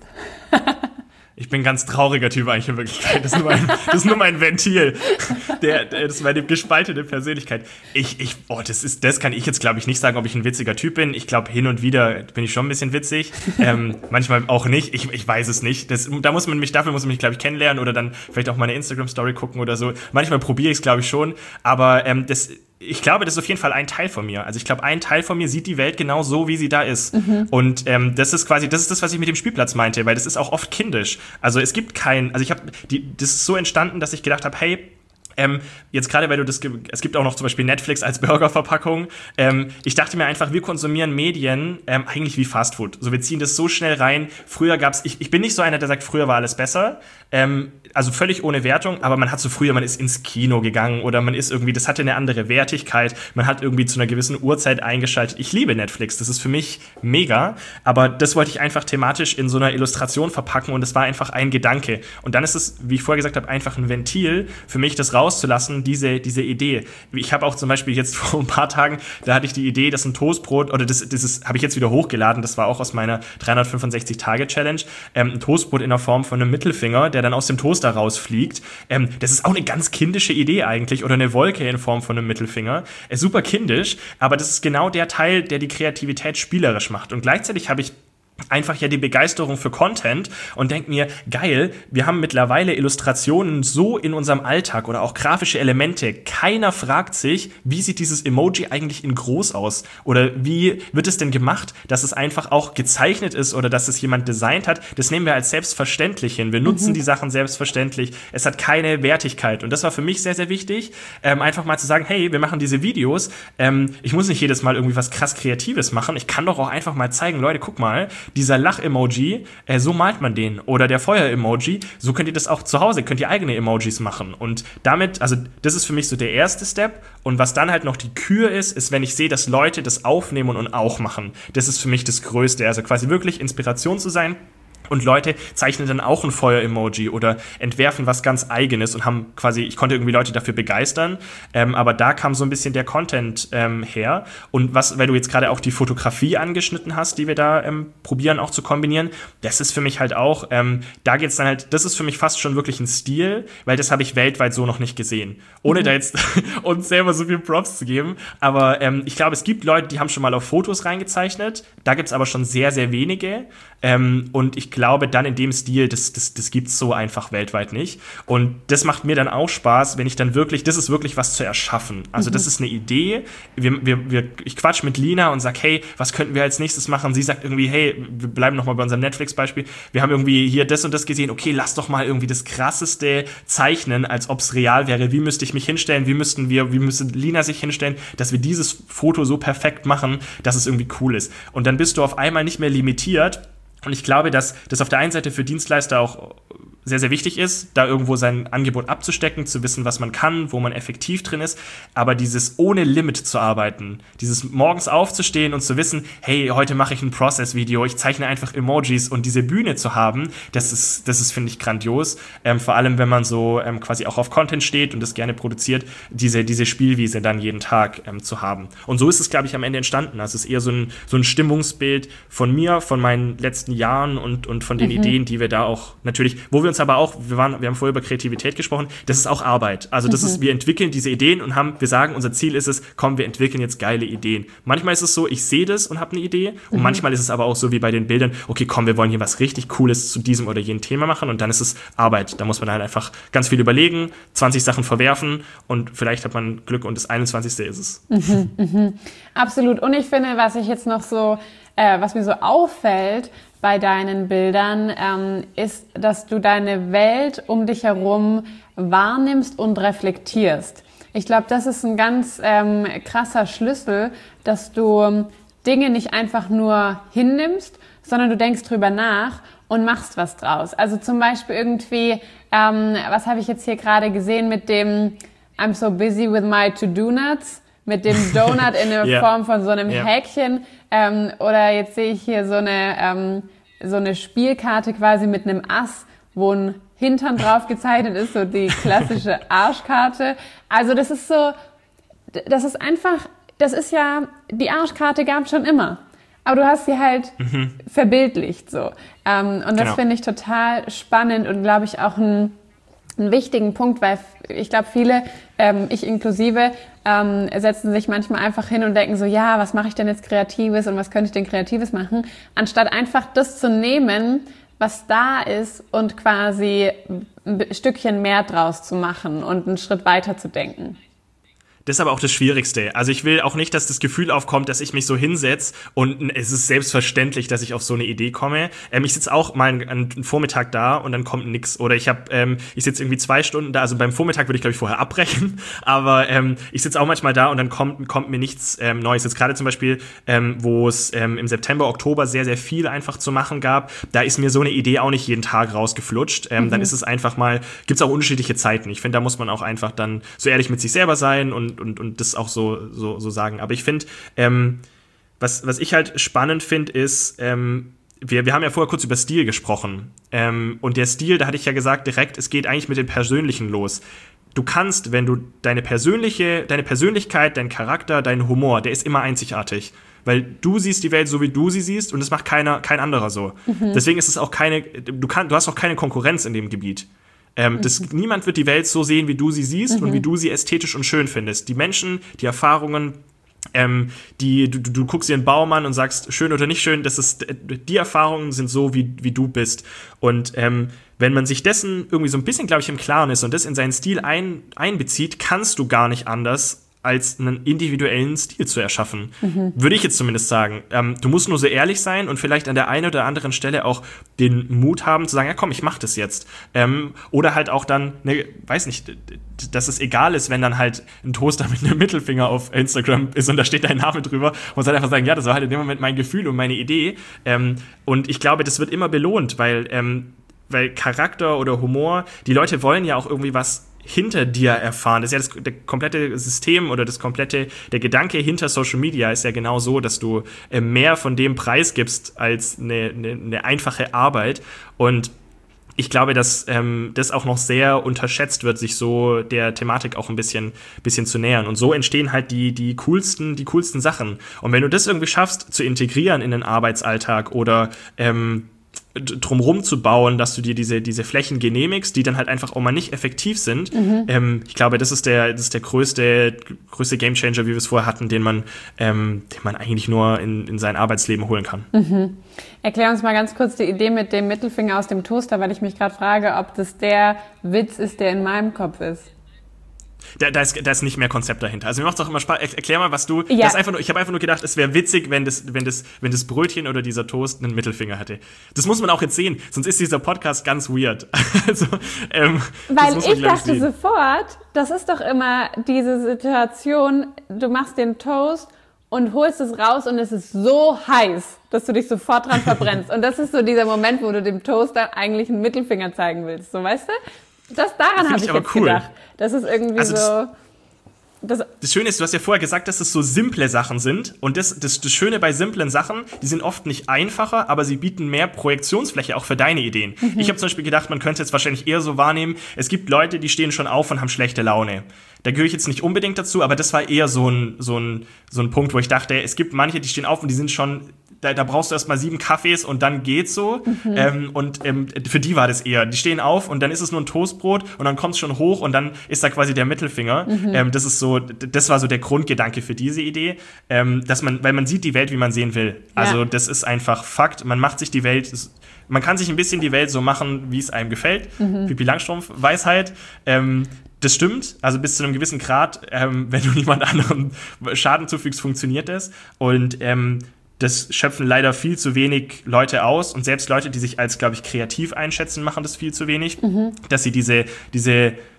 Ich bin ein ganz trauriger Typ eigentlich in Wirklichkeit. Das ist nur mein, das ist nur mein Ventil. Der, der, das ist meine gespaltene Persönlichkeit. Ich, ich, oh, das ist, das kann ich jetzt, glaube ich, nicht sagen, ob ich ein witziger Typ bin. Ich glaube, hin und wieder bin ich schon ein bisschen witzig. Ähm, manchmal auch nicht. Ich, ich weiß es nicht. Das, da muss man mich, dafür muss man mich, glaube ich, kennenlernen oder dann vielleicht auch meine Instagram-Story gucken oder so. Manchmal probiere ich es, glaube ich, schon. Aber ähm, das, ich glaube, das ist auf jeden Fall ein Teil von mir. Also ich glaube, ein Teil von mir sieht die Welt genau so, wie sie da ist. Mhm. Und ähm, das ist quasi, das ist das, was ich mit dem Spielplatz meinte, weil das ist auch oft kindisch. Also es gibt kein, also ich habe, das ist so entstanden, dass ich gedacht habe, hey, Ähm, jetzt gerade, weil du das, es gibt auch noch zum Beispiel Netflix als Burgerverpackung. Ähm, ich dachte mir einfach, wir konsumieren Medien ähm, eigentlich wie Fastfood. So, wir ziehen das so schnell rein. Früher gab's, ich, ich bin nicht so einer, der sagt, früher war alles besser. Ähm, also völlig ohne Wertung, aber man hat so früher, man ist ins Kino gegangen oder man ist irgendwie, das hatte eine andere Wertigkeit. Man hat irgendwie zu einer gewissen Uhrzeit eingeschaltet. Ich liebe Netflix, das ist für mich mega. Aber das wollte ich einfach thematisch in so einer Illustration verpacken und das war einfach ein Gedanke. Und dann ist es, wie ich vorher gesagt habe, einfach ein Ventil für mich, das raus rauszulassen, diese, diese Idee. Ich habe auch zum Beispiel jetzt vor ein paar Tagen, da hatte ich die Idee, dass ein Toastbrot, oder das, das habe ich jetzt wieder hochgeladen, das war auch aus meiner dreihundertfünfundsechzig-Tage-Challenge, ähm, ein Toastbrot in der Form von einem Mittelfinger, der dann aus dem Toaster rausfliegt. Ähm, das ist auch eine ganz kindische Idee eigentlich, oder eine Wolke in Form von einem Mittelfinger. Äh, super kindisch, aber das ist genau der Teil, der die Kreativität spielerisch macht. Und gleichzeitig habe ich einfach ja die Begeisterung für Content und denke mir, geil, wir haben mittlerweile Illustrationen so in unserem Alltag oder auch grafische Elemente. Keiner fragt sich, wie sieht dieses Emoji eigentlich in groß aus? Oder wie wird es denn gemacht, dass es einfach auch gezeichnet ist oder dass es jemand designt hat? Das nehmen wir als selbstverständlich hin. Wir nutzen mhm. die Sachen selbstverständlich. Es hat keine Wertigkeit. Und das war für mich sehr, sehr wichtig, ähm, einfach mal zu sagen, hey, wir machen diese Videos. Ähm, ich muss nicht jedes Mal irgendwie was krass Kreatives machen. Ich kann doch auch einfach mal zeigen, Leute, guck mal, dieser Lach-Emoji, äh, so malt man den. Oder der Feuer-Emoji, so könnt ihr das auch zu Hause, könnt ihr eigene Emojis machen. Und damit, also das ist für mich so der erste Step. Und was dann halt noch die Kür ist, ist, wenn ich sehe, dass Leute das aufnehmen und auch machen. Das ist für mich das Größte. Also quasi wirklich Inspiration zu sein. Und Leute zeichnen dann auch ein Feuer-Emoji oder entwerfen was ganz Eigenes und haben quasi, ich konnte irgendwie Leute dafür begeistern, ähm, aber da kam so ein bisschen der Content ähm, her. Und was, weil du jetzt gerade auch die Fotografie angeschnitten hast, die wir da ähm, probieren auch zu kombinieren, das ist für mich halt auch, ähm, da geht's dann halt, das ist für mich fast schon wirklich ein Stil, weil das habe ich weltweit so noch nicht gesehen. Ohne mhm. da jetzt uns selber so viel Props zu geben, aber ähm, ich glaube, es gibt Leute, die haben schon mal auf Fotos reingezeichnet, da gibt's aber schon sehr, sehr wenige ähm, und ich glaube, dann in dem Stil, das, das, das gibt's so einfach weltweit nicht. Und das macht mir dann auch Spaß, wenn ich dann wirklich, das ist wirklich was zu erschaffen. Also mhm. das ist eine Idee. Wir, wir, wir, ich quatsch mit Lina und sag, hey, was könnten wir als nächstes machen? Sie sagt irgendwie, hey, wir bleiben nochmal bei unserem Netflix-Beispiel. Wir haben irgendwie hier das und das gesehen. Okay, lass doch mal irgendwie das Krasseste zeichnen, als ob es real wäre. Wie müsste ich mich hinstellen? Wie müssten wir, wie müsste Lina sich hinstellen, dass wir dieses Foto so perfekt machen, dass es irgendwie cool ist. Und dann bist du auf einmal nicht mehr limitiert. Und ich glaube, dass das auf der einen Seite für Dienstleister auch sehr, sehr wichtig ist, da irgendwo sein Angebot abzustecken, zu wissen, was man kann, wo man effektiv drin ist. Aber dieses ohne Limit zu arbeiten, dieses morgens aufzustehen und zu wissen, hey, heute mache ich ein Process-Video, ich zeichne einfach Emojis und diese Bühne zu haben, das ist, das ist, finde ich, grandios. Ähm, vor allem, wenn man so ähm, quasi auch auf Content steht und das gerne produziert, diese, diese Spielwiese dann jeden Tag ähm, zu haben. Und so ist es, glaube ich, am Ende entstanden. Also es ist eher so ein, so ein Stimmungsbild von mir, von meinen letzten Jahren und, und von den mhm. Ideen, die wir da auch natürlich, wo wir uns aber auch, wir waren, wir haben vorher über Kreativität gesprochen, das ist auch Arbeit. Also das mhm. ist, wir entwickeln diese Ideen und haben, wir sagen, unser Ziel ist es, komm, wir entwickeln jetzt geile Ideen. Manchmal ist es so, ich sehe das und habe eine Idee und mhm. manchmal ist es aber auch so wie bei den Bildern, okay, komm, wir wollen hier was richtig Cooles zu diesem oder jenem Thema machen und dann ist es Arbeit. Da muss man halt einfach ganz viel überlegen, zwanzig Sachen verwerfen und vielleicht hat man Glück und das einundzwanzigste ist es. Mhm, mhm. Absolut. Und ich finde, was ich jetzt noch so, äh, was mir so auffällt, bei deinen Bildern, ähm, ist, dass du deine Welt um dich herum wahrnimmst und reflektierst. Ich glaube, das ist ein ganz ähm, krasser Schlüssel, dass du Dinge nicht einfach nur hinnimmst, sondern du denkst drüber nach und machst was draus. Also zum Beispiel irgendwie, ähm, was habe ich jetzt hier gerade gesehen mit dem I'm so busy with my to-do-nuts, mit dem Donut in der yeah. Form von so einem yeah. Häkchen. Ähm, oder jetzt sehe ich hier so eine, ähm, so eine Spielkarte quasi mit einem Ass, wo ein Hintern drauf gezeichnet ist, so die klassische Arschkarte. Also das ist so, das ist einfach, das ist ja, die Arschkarte gab es schon immer. Aber du hast sie halt mhm. verbildlicht so. Ähm, und das genau. finde ich total spannend und glaube ich auch ein, einen wichtigen Punkt, weil ich glaube viele, ähm, ich inklusive, ähm, setzen sich manchmal einfach hin und denken so, ja, was mache ich denn jetzt Kreatives und was könnte ich denn Kreatives machen, anstatt einfach das zu nehmen, was da ist und quasi ein Stückchen mehr draus zu machen und einen Schritt weiter zu denken. Das ist aber auch das Schwierigste. Also ich will auch nicht, dass das Gefühl aufkommt, dass ich mich so hinsetze und es ist selbstverständlich, dass ich auf so eine Idee komme. Ähm, ich sitze auch mal einen, einen Vormittag da und dann kommt nix. Oder ich habe, ähm, ich sitze irgendwie zwei Stunden da. Also beim Vormittag würde ich, glaube ich, vorher abbrechen. Aber ähm, ich sitze auch manchmal da und dann kommt, kommt mir nichts ähm, Neues. Jetzt gerade zum Beispiel, ähm, wo es ähm, im September, Oktober sehr, sehr viel einfach zu machen gab, da ist mir so eine Idee auch nicht jeden Tag rausgeflutscht. Ähm, mhm. Dann ist es einfach mal, gibt's auch unterschiedliche Zeiten. Ich finde, da muss man auch einfach dann so ehrlich mit sich selber sein und Und, und das auch so, so, so sagen. Aber ich finde, ähm, was, was ich halt spannend finde, ist, ähm, wir, wir haben ja vorher kurz über Stil gesprochen. Ähm, und der Stil, da hatte ich ja gesagt, direkt, es geht eigentlich mit dem Persönlichen los. Du kannst, wenn du deine persönliche, deine Persönlichkeit, dein Charakter, dein Humor, der ist immer einzigartig. Weil du siehst die Welt so, wie du sie siehst und das macht keiner, kein anderer so. Mhm. Deswegen ist es auch keine, du, kann, du hast auch keine Konkurrenz in dem Gebiet. Ähm, mhm. das, niemand wird die Welt so sehen, wie du sie siehst mhm. und wie du sie ästhetisch und schön findest. Die Menschen, die Erfahrungen, ähm, die, du, du guckst dir einen Baum an und sagst, schön oder nicht schön, das ist, die Erfahrungen sind so, wie, wie du bist. Und ähm, wenn man sich dessen irgendwie so ein bisschen, glaube ich, im Klaren ist und das in seinen Stil ein, einbezieht, kannst du gar nicht anders, als einen individuellen Stil zu erschaffen. Mhm. Würde ich jetzt zumindest sagen. Ähm, du musst nur so ehrlich sein und vielleicht an der einen oder anderen Stelle auch den Mut haben zu sagen, ja komm, ich mach das jetzt. Ähm, oder halt auch dann, ne, weiß nicht, dass es egal ist, wenn dann halt ein Toaster mit einem Mittelfinger auf Instagram ist und da steht dein Name drüber und dann einfach sagen, ja, das war halt in dem Moment mein Gefühl und meine Idee. Ähm, und ich glaube, das wird immer belohnt, weil, ähm, weil Charakter oder Humor, die Leute wollen ja auch irgendwie was hinter dir erfahren. Das ist ja das der komplette System oder das komplette, der Gedanke hinter Social Media ist ja genau so, dass du äh, mehr von dem preisgibst als eine, eine, eine einfache Arbeit. Und ich glaube, dass ähm, das auch noch sehr unterschätzt wird, sich so der Thematik auch ein bisschen, bisschen zu nähern. Und so entstehen halt die, die coolsten, die coolsten Sachen. Und wenn du das irgendwie schaffst, zu integrieren in den Arbeitsalltag oder ähm, drumherum zu bauen, dass du dir diese, diese Flächen genehmigst, die dann halt einfach auch mal nicht effektiv sind. Mhm. Ähm, ich glaube, das ist der, das ist der größte, größte Gamechanger, wie wir es vorher hatten, den man, ähm, den man eigentlich nur in, in sein Arbeitsleben holen kann. Mhm. Erklär uns mal ganz kurz die Idee mit dem Mittelfinger aus dem Toaster, weil ich mich gerade frage, ob das der Witz ist, der in meinem Kopf ist. Da, da, ist, da ist nicht mehr Konzept dahinter. Also mir macht es auch immer Spaß. Erklär mal, was du. Ja. Das einfach nur, ich habe einfach nur gedacht, es wäre witzig, wenn das, wenn, das, wenn das Brötchen oder dieser Toast einen Mittelfinger hätte. Das muss man auch jetzt sehen, sonst ist dieser Podcast ganz weird. Also, ähm, Weil ich dachte sehen. sofort, das ist doch immer diese Situation, du machst den Toast und holst es raus und es ist so heiß, dass du dich sofort dran verbrennst. Und das ist so dieser Moment, wo du dem Toaster eigentlich einen Mittelfinger zeigen willst. So, weißt du? Das daran habe ich, ich jetzt cool. gedacht. Das ist irgendwie also so. Das, das Schöne ist, du hast ja vorher gesagt, dass es so simple Sachen sind. Und das, das, das Schöne bei simplen Sachen, die sind oft nicht einfacher, aber sie bieten mehr Projektionsfläche auch für deine Ideen. Mhm. Ich habe zum Beispiel gedacht, man könnte es jetzt wahrscheinlich eher so wahrnehmen, es gibt Leute, die stehen schon auf und haben schlechte Laune. Da gehöre ich jetzt nicht unbedingt dazu, aber das war eher so ein, so ein, so ein Punkt, wo ich dachte, es gibt manche, die stehen auf und die sind schon, da, da brauchst du erst mal sieben Kaffees und dann geht's so. Mhm. Ähm, und ähm, für die war das eher. Die stehen auf und dann ist es nur ein Toastbrot und dann kommt's schon hoch und dann ist da quasi der Mittelfinger. Mhm. Ähm, das ist so, das war so der Grundgedanke für diese Idee, ähm, dass man, weil man sieht die Welt, wie man sehen will. Also ja. Das ist einfach Fakt. Man macht sich die Welt, man kann sich ein bisschen die Welt so machen, wie es einem gefällt. Mhm. Pippi Langstrumpf, Weisheit. Ähm, Das stimmt, also bis zu einem gewissen Grad, ähm, wenn du niemand anderem Schaden zufügst, funktioniert das. Und ähm, das schöpfen leider viel zu wenig Leute aus. Und selbst Leute, die sich als, glaube ich, kreativ einschätzen, machen das viel zu wenig. Mhm. Dass sie diese, diese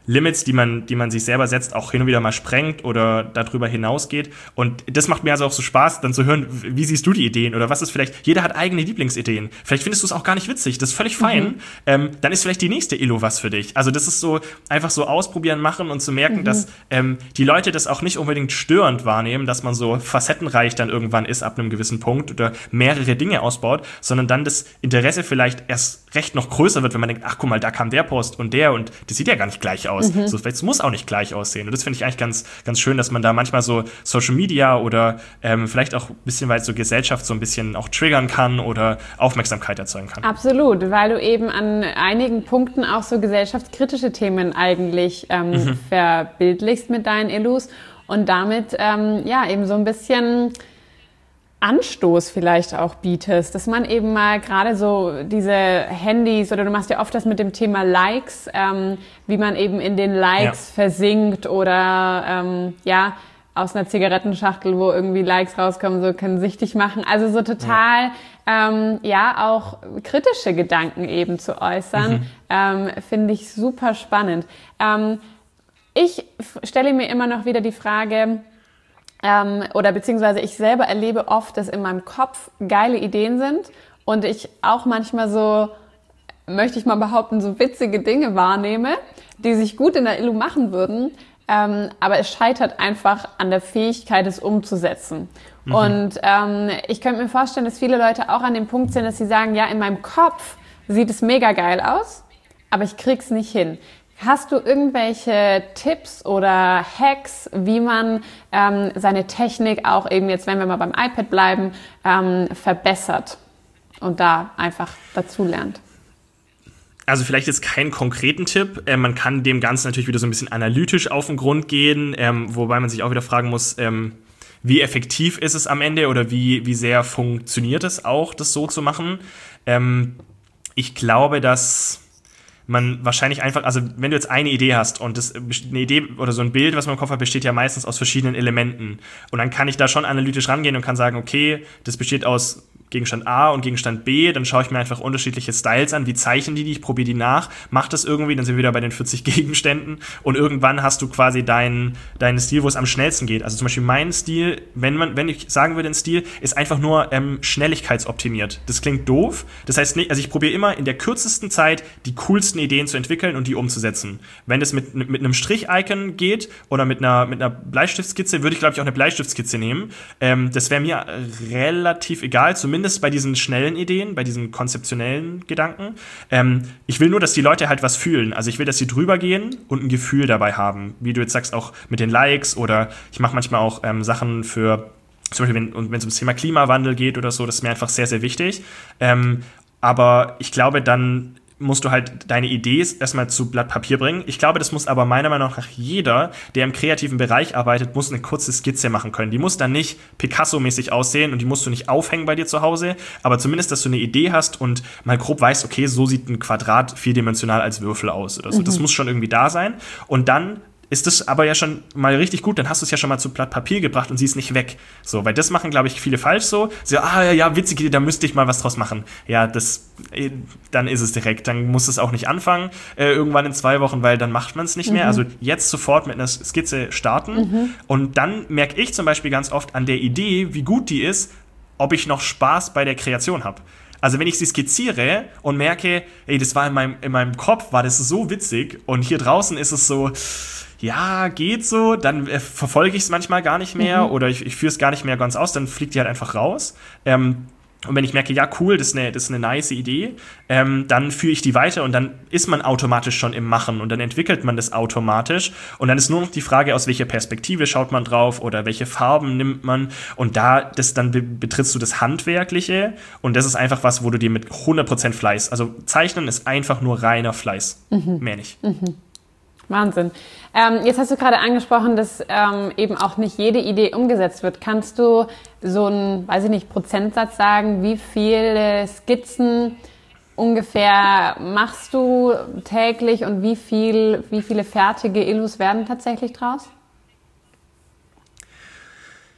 Limits, die man, die man sich selber setzt, auch hin und wieder mal sprengt oder darüber hinausgeht. Und das macht mir also auch so Spaß, dann zu hören, wie siehst du die Ideen oder was ist vielleicht, jeder hat eigene Lieblingsideen. Vielleicht findest du es auch gar nicht witzig, das ist völlig fein. Mhm. Ähm, dann ist vielleicht die nächste Illo was für dich. Also das ist so, einfach so ausprobieren, machen und zu merken, mhm. dass ähm, die Leute das auch nicht unbedingt störend wahrnehmen, dass man so facettenreich dann irgendwann ist ab einem gewissen Punkt oder mehrere Dinge ausbaut, sondern dann das Interesse vielleicht erst recht noch größer wird, wenn man denkt, ach guck mal, da kam der Post und der und das sieht ja gar nicht gleich aus. Mhm. So, es muss auch nicht gleich aussehen. Und das finde ich eigentlich ganz, ganz schön, dass man da manchmal so Social Media oder ähm, vielleicht auch ein bisschen weit so Gesellschaft so ein bisschen auch triggern kann oder Aufmerksamkeit erzeugen kann. Absolut, weil du eben an einigen Punkten auch so gesellschaftskritische Themen eigentlich ähm, mhm. verbildlichst mit deinen Illus und damit ähm, ja eben so ein bisschen Anstoß vielleicht auch bietest, dass man eben mal gerade so diese Handys oder du machst ja oft das mit dem Thema Likes, ähm, wie man eben in den Likes ja. versinkt oder ähm, ja aus einer Zigarettenschachtel, wo irgendwie Likes rauskommen, so können süchtig machen. Also so total ja, ähm, ja auch kritische Gedanken eben zu äußern, mhm. ähm, finde ich super spannend. Ähm, ich stelle mir immer noch wieder die Frage, Ähm, oder beziehungsweise ich selber erlebe oft, dass in meinem Kopf geile Ideen sind und ich auch manchmal so, möchte ich mal behaupten, so witzige Dinge wahrnehme, die sich gut in der Illu machen würden, ähm, aber es scheitert einfach an der Fähigkeit, es umzusetzen. Mhm. Und ähm, ich könnte mir vorstellen, dass viele Leute auch an dem Punkt sind, dass sie sagen, ja, in meinem Kopf sieht es mega geil aus, aber ich krieg's nicht hin. Hast du irgendwelche Tipps oder Hacks, wie man ähm, seine Technik auch eben jetzt, wenn wir mal beim iPad bleiben, ähm, verbessert und da einfach dazu lernt? Also vielleicht jetzt keinen konkreten Tipp. Äh, man kann dem Ganzen natürlich wieder so ein bisschen analytisch auf den Grund gehen, ähm, wobei man sich auch wieder fragen muss, ähm, wie effektiv ist es am Ende oder wie, wie sehr funktioniert es auch, das so zu machen. Ähm, ich glaube, dass man wahrscheinlich einfach, also wenn du jetzt eine Idee hast und das, eine Idee oder so ein Bild, was man im Kopf hat, besteht ja meistens aus verschiedenen Elementen. Und dann kann ich da schon analytisch rangehen und kann sagen, okay, das besteht aus Gegenstand A und Gegenstand B, dann schaue ich mir einfach unterschiedliche Styles an, wie zeichnen die die, ich probiere die nach, mach das irgendwie, dann sind wir wieder bei den vierzig Gegenständen und irgendwann hast du quasi deinen, deinen Stil, wo es am schnellsten geht. Also zum Beispiel mein Stil, wenn man, wenn ich sagen würde, ein Stil, ist einfach nur ähm, schnelligkeitsoptimiert. Das klingt doof, das heißt nicht, also ich probiere immer in der kürzesten Zeit die coolsten Ideen zu entwickeln und die umzusetzen. Wenn es mit, mit einem Strich-Icon geht oder mit einer, mit einer Bleistiftskizze, würde ich glaube ich auch eine Bleistiftskizze nehmen. Ähm, das wäre mir relativ egal, zumindest Zumindest bei diesen schnellen Ideen, bei diesen konzeptionellen Gedanken. Ähm, ich will nur, dass die Leute halt was fühlen. Also ich will, dass sie drüber gehen und ein Gefühl dabei haben. Wie du jetzt sagst, auch mit den Likes oder ich mache manchmal auch ähm, Sachen für, zum Beispiel, wenn wenn es ums Thema Klimawandel geht oder so, das ist mir einfach sehr, sehr wichtig. Ähm, aber ich glaube, dann musst du halt deine Idee erstmal zu Blatt Papier bringen. Ich glaube, das muss aber meiner Meinung nach jeder, der im kreativen Bereich arbeitet, muss eine kurze Skizze machen können. Die muss dann nicht Picasso-mäßig aussehen und die musst du nicht aufhängen bei dir zu Hause, aber zumindest, dass du eine Idee hast und mal grob weißt, okay, so sieht ein Quadrat vierdimensional als Würfel aus oder so. Mhm. Das muss schon irgendwie da sein. Und dann ist das aber ja schon mal richtig gut, dann hast du es ja schon mal zu Blatt Papier gebracht und sie ist nicht weg. So, weil das machen, glaube ich, viele falsch so. So, ah ja, ja, witzige Idee, da müsste ich mal was draus machen. Ja, das, dann ist es direkt. Dann muss es auch nicht anfangen, äh, irgendwann in zwei Wochen, weil dann macht man es nicht mhm. mehr. Also jetzt sofort mit einer Skizze starten. Mhm. Und dann merke ich zum Beispiel ganz oft an der Idee, wie gut die ist, ob ich noch Spaß bei der Kreation habe. Also wenn ich sie skizziere und merke, ey, das war in meinem, in meinem Kopf, war das so witzig und hier draußen ist es so, ja, geht so, dann äh, verfolge ich es manchmal gar nicht mehr mhm. oder ich, ich führe es gar nicht mehr ganz aus, dann fliegt die halt einfach raus. Ähm, und wenn ich merke, ja, cool, das ist eine, das ist eine nice Idee, ähm, dann führe ich die weiter und dann ist man automatisch schon im Machen und dann entwickelt man das automatisch und dann ist nur noch die Frage, aus welcher Perspektive schaut man drauf oder welche Farben nimmt man und da, das, dann be- betrittst du das Handwerkliche und das ist einfach was, wo du dir mit hundert Prozent Fleiß, also Zeichnen ist einfach nur reiner Fleiß, mhm. mehr nicht. Mhm. Wahnsinn. Ähm, jetzt hast du gerade angesprochen, dass ähm, eben auch nicht jede Idee umgesetzt wird. Kannst du so einen, weiß ich nicht, Prozentsatz sagen, wie viele Skizzen ungefähr machst du täglich und wie viel, wie viele fertige Illus werden tatsächlich draus?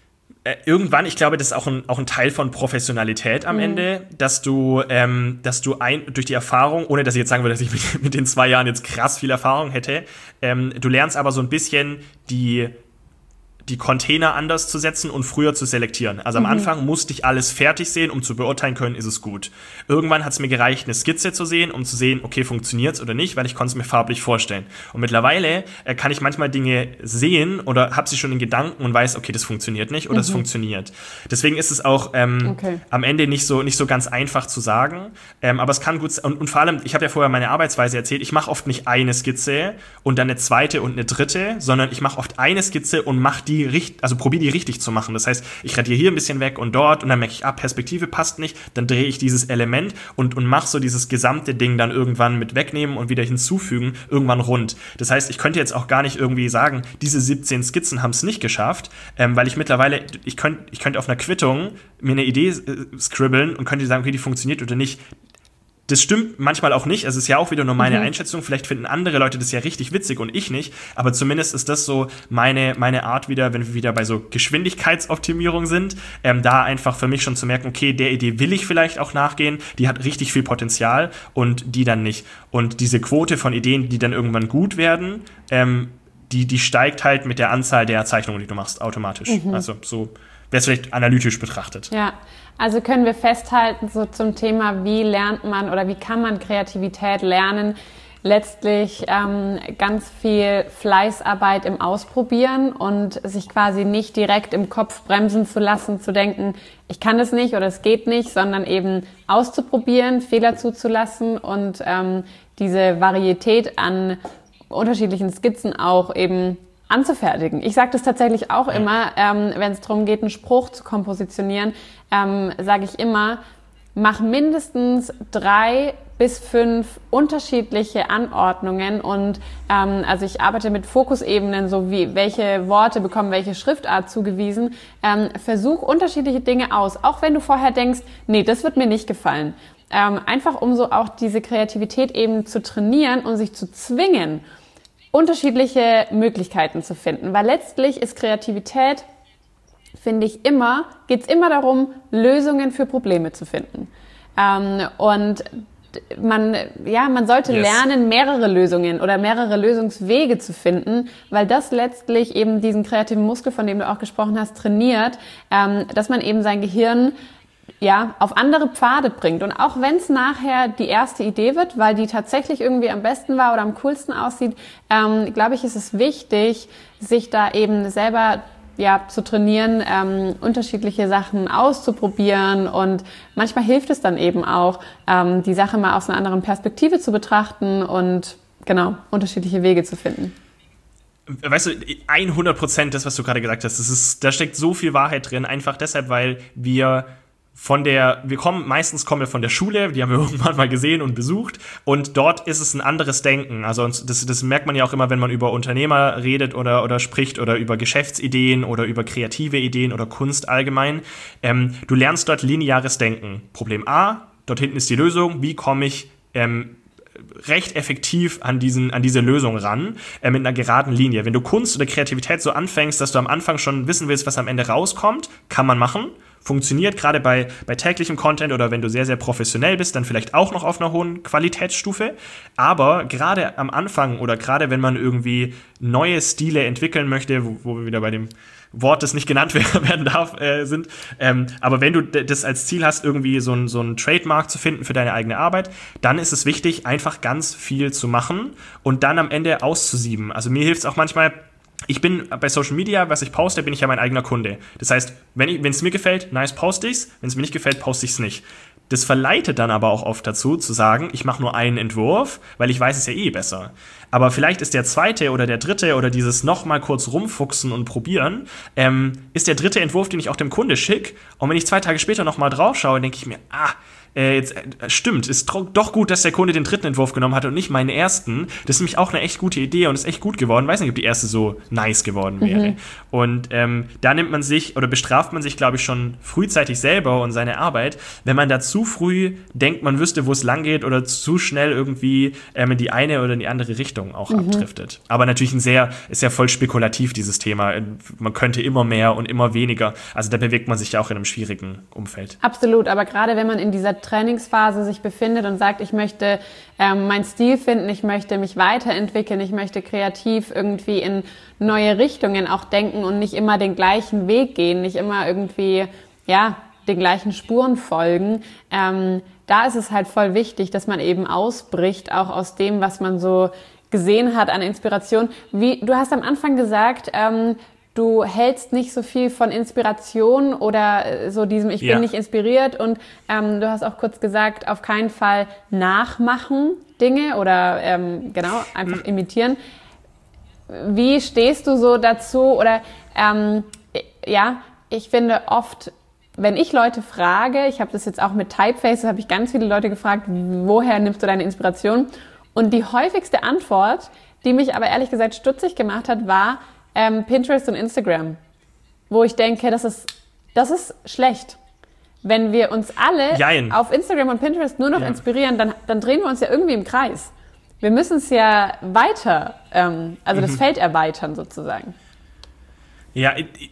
irgendwann, ich glaube, das ist auch ein, auch ein Teil von Professionalität am mhm. Ende, dass du, ähm, dass du ein, durch die Erfahrung, ohne dass ich jetzt sagen würde, dass ich mit, mit den zwei Jahren jetzt krass viel Erfahrung hätte, ähm, du lernst aber so ein bisschen die die Container anders zu setzen und früher zu selektieren. Also am mhm. Anfang musste ich alles fertig sehen, um zu beurteilen können, ist es gut. Irgendwann hat es mir gereicht, eine Skizze zu sehen, um zu sehen, okay, funktioniert's oder nicht, weil ich konnte es mir farblich vorstellen. Und mittlerweile äh, kann ich manchmal Dinge sehen oder habe sie schon in Gedanken und weiß, okay, das funktioniert nicht oder es mhm. funktioniert. Deswegen ist es auch ähm, okay. am Ende nicht so, nicht so ganz einfach zu sagen. Ähm, aber es kann gut sein. Und, und vor allem, ich habe ja vorher meine Arbeitsweise erzählt, ich mache oft nicht eine Skizze und dann eine zweite und eine dritte, sondern ich mache oft eine Skizze und mache die Richt- also probiere die richtig zu machen. Das heißt, ich radiere hier ein bisschen weg und dort und dann merke ich, ah, Perspektive passt nicht, dann drehe ich dieses Element und, und mache so dieses gesamte Ding dann irgendwann mit wegnehmen und wieder hinzufügen, irgendwann rund. Das heißt, ich könnte jetzt auch gar nicht irgendwie sagen, diese siebzehn Skizzen haben es nicht geschafft, ähm, weil ich mittlerweile, ich könnte ich könnt auf einer Quittung mir eine Idee äh, scribbeln und könnte sagen, okay, die funktioniert oder nicht. Das stimmt manchmal auch nicht, also es ist ja auch wieder nur meine mhm. Einschätzung, vielleicht finden andere Leute das ja richtig witzig und ich nicht, aber zumindest ist das so meine, meine Art wieder, wenn wir wieder bei so Geschwindigkeitsoptimierung sind, ähm, da einfach für mich schon zu merken, okay, der Idee will ich vielleicht auch nachgehen, die hat richtig viel Potenzial und die dann nicht. Und diese Quote von Ideen, die dann irgendwann gut werden, ähm, die, die steigt halt mit der Anzahl der Zeichnungen, die du machst, automatisch. Mhm. Also so wäre es vielleicht analytisch betrachtet. Ja, also können wir festhalten, so zum Thema, wie lernt man oder wie kann man Kreativität lernen, letztlich ähm, ganz viel Fleißarbeit im Ausprobieren und sich quasi nicht direkt im Kopf bremsen zu lassen, zu denken, ich kann es nicht oder es geht nicht, sondern eben auszuprobieren, Fehler zuzulassen und ähm, diese Varietät an unterschiedlichen Skizzen auch eben anzufertigen. Ich sage das tatsächlich auch immer, ähm, wenn es darum geht, einen Spruch zu kompositionieren, ähm, sage ich immer, mach mindestens drei bis fünf unterschiedliche Anordnungen und ähm, also ich arbeite mit Fokusebenen, so wie welche Worte bekommen welche Schriftart zugewiesen. Ähm, versuch unterschiedliche Dinge aus, auch wenn du vorher denkst, nee, das wird mir nicht gefallen. Ähm, einfach um so auch diese Kreativität eben zu trainieren und sich zu zwingen, unterschiedliche Möglichkeiten zu finden, weil letztlich ist Kreativität, finde ich immer, geht es immer darum, Lösungen für Probleme zu finden. Ähm, und man, ja, man sollte yes. lernen, mehrere Lösungen oder mehrere Lösungswege zu finden, weil das letztlich eben diesen kreativen Muskel, von dem du auch gesprochen hast, trainiert, ähm, dass man eben sein Gehirn ja, auf andere Pfade bringt. Und auch wenn es nachher die erste Idee wird, weil die tatsächlich irgendwie am besten war oder am coolsten aussieht, ähm, glaube ich, ist es wichtig, sich da eben selber ja zu trainieren, ähm, unterschiedliche Sachen auszuprobieren. Und manchmal hilft es dann eben auch, ähm, die Sache mal aus einer anderen Perspektive zu betrachten und genau, unterschiedliche Wege zu finden. Weißt du, hundert Prozent das, was du gerade gesagt hast, das ist, da steckt so viel Wahrheit drin, einfach deshalb, weil wir von der, wir kommen, meistens kommen wir von der Schule, die haben wir irgendwann mal gesehen und besucht und dort ist es ein anderes Denken. Also das, das merkt man ja auch immer, wenn man über Unternehmer redet oder, oder spricht oder über Geschäftsideen oder über kreative Ideen oder Kunst allgemein. Ähm, du lernst dort lineares Denken. Problem A, dort hinten ist die Lösung, wie komme ich ähm, recht effektiv an diesen an diese Lösung ran, äh, mit einer geraden Linie. Wenn du Kunst oder Kreativität so anfängst, dass du am Anfang schon wissen willst, was am Ende rauskommt, kann man machen. Funktioniert gerade bei, bei täglichem Content oder wenn du sehr, sehr professionell bist, dann vielleicht auch noch auf einer hohen Qualitätsstufe. Aber gerade am Anfang oder gerade wenn man irgendwie neue Stile entwickeln möchte, wo, wo wir wieder bei dem Wort, das nicht genannt werden darf, äh, sind. Ähm, aber wenn du d- das als Ziel hast, irgendwie so ein, so ein Trademark zu finden für deine eigene Arbeit, dann ist es wichtig, einfach ganz viel zu machen und dann am Ende auszusieben. Also mir hilft es auch manchmal, ich bin bei Social Media, was ich poste, bin ich ja mein eigener Kunde. Das heißt, wenn es mir gefällt, nice, poste ich's. Wenn es mir nicht gefällt, poste ich's nicht. Das verleitet dann aber auch oft dazu, zu sagen, ich mache nur einen Entwurf, weil ich weiß es ja eh besser. Aber vielleicht ist der zweite oder der dritte oder dieses nochmal kurz rumfuchsen und probieren, ähm, ist der dritte Entwurf, den ich auch dem Kunde schicke. Und wenn ich zwei Tage später nochmal drauf schaue, denke ich mir, ah, äh, jetzt äh, stimmt, ist tro- doch gut, dass der Kunde den dritten Entwurf genommen hat und nicht meinen ersten. Das ist nämlich auch eine echt gute Idee und ist echt gut geworden. Weiß nicht, ob die erste so nice geworden wäre. Mhm. Und ähm, da nimmt man sich oder bestraft man sich, glaube ich, schon frühzeitig selber und seine Arbeit, wenn man da zu früh denkt, man wüsste, wo es lang geht oder zu schnell irgendwie ähm, in die eine oder in die andere Richtung auch mhm. abdriftet. Aber natürlich ein sehr, ist ja voll spekulativ, dieses Thema. Man könnte immer mehr und immer weniger. Also da bewegt man sich ja auch in einem schwierigen Umfeld. Absolut, aber gerade wenn man in dieser Trainingsphase sich befindet und sagt, ich möchte ähm, meinen Stil finden, ich möchte mich weiterentwickeln, ich möchte kreativ irgendwie in neue Richtungen auch denken und nicht immer den gleichen Weg gehen, nicht immer irgendwie, ja, den gleichen Spuren folgen, ähm, da ist es halt voll wichtig, dass man eben ausbricht, auch aus dem, was man so gesehen hat an Inspiration. Wie, du hast am Anfang gesagt, ähm, du hältst nicht so viel von Inspiration oder so diesem ich bin ja. nicht inspiriert und ähm, du hast auch kurz gesagt, auf keinen Fall nachmachen Dinge oder ähm, genau, einfach hm. imitieren. Wie stehst du so dazu? Oder ähm, ja, ich finde oft, wenn ich Leute frage, ich habe das jetzt auch mit Typefaces, habe ich ganz viele Leute gefragt, woher nimmst du deine Inspiration? Und die häufigste Antwort, die mich aber ehrlich gesagt stutzig gemacht hat, war, Ähm, Pinterest und Instagram, wo ich denke, das ist, das ist schlecht. Wenn wir uns alle Jein. auf Instagram und Pinterest nur noch ja. inspirieren, dann, dann drehen wir uns ja irgendwie im Kreis. Wir müssen es ja weiter, ähm, also das mhm. Feld erweitern sozusagen. Ja,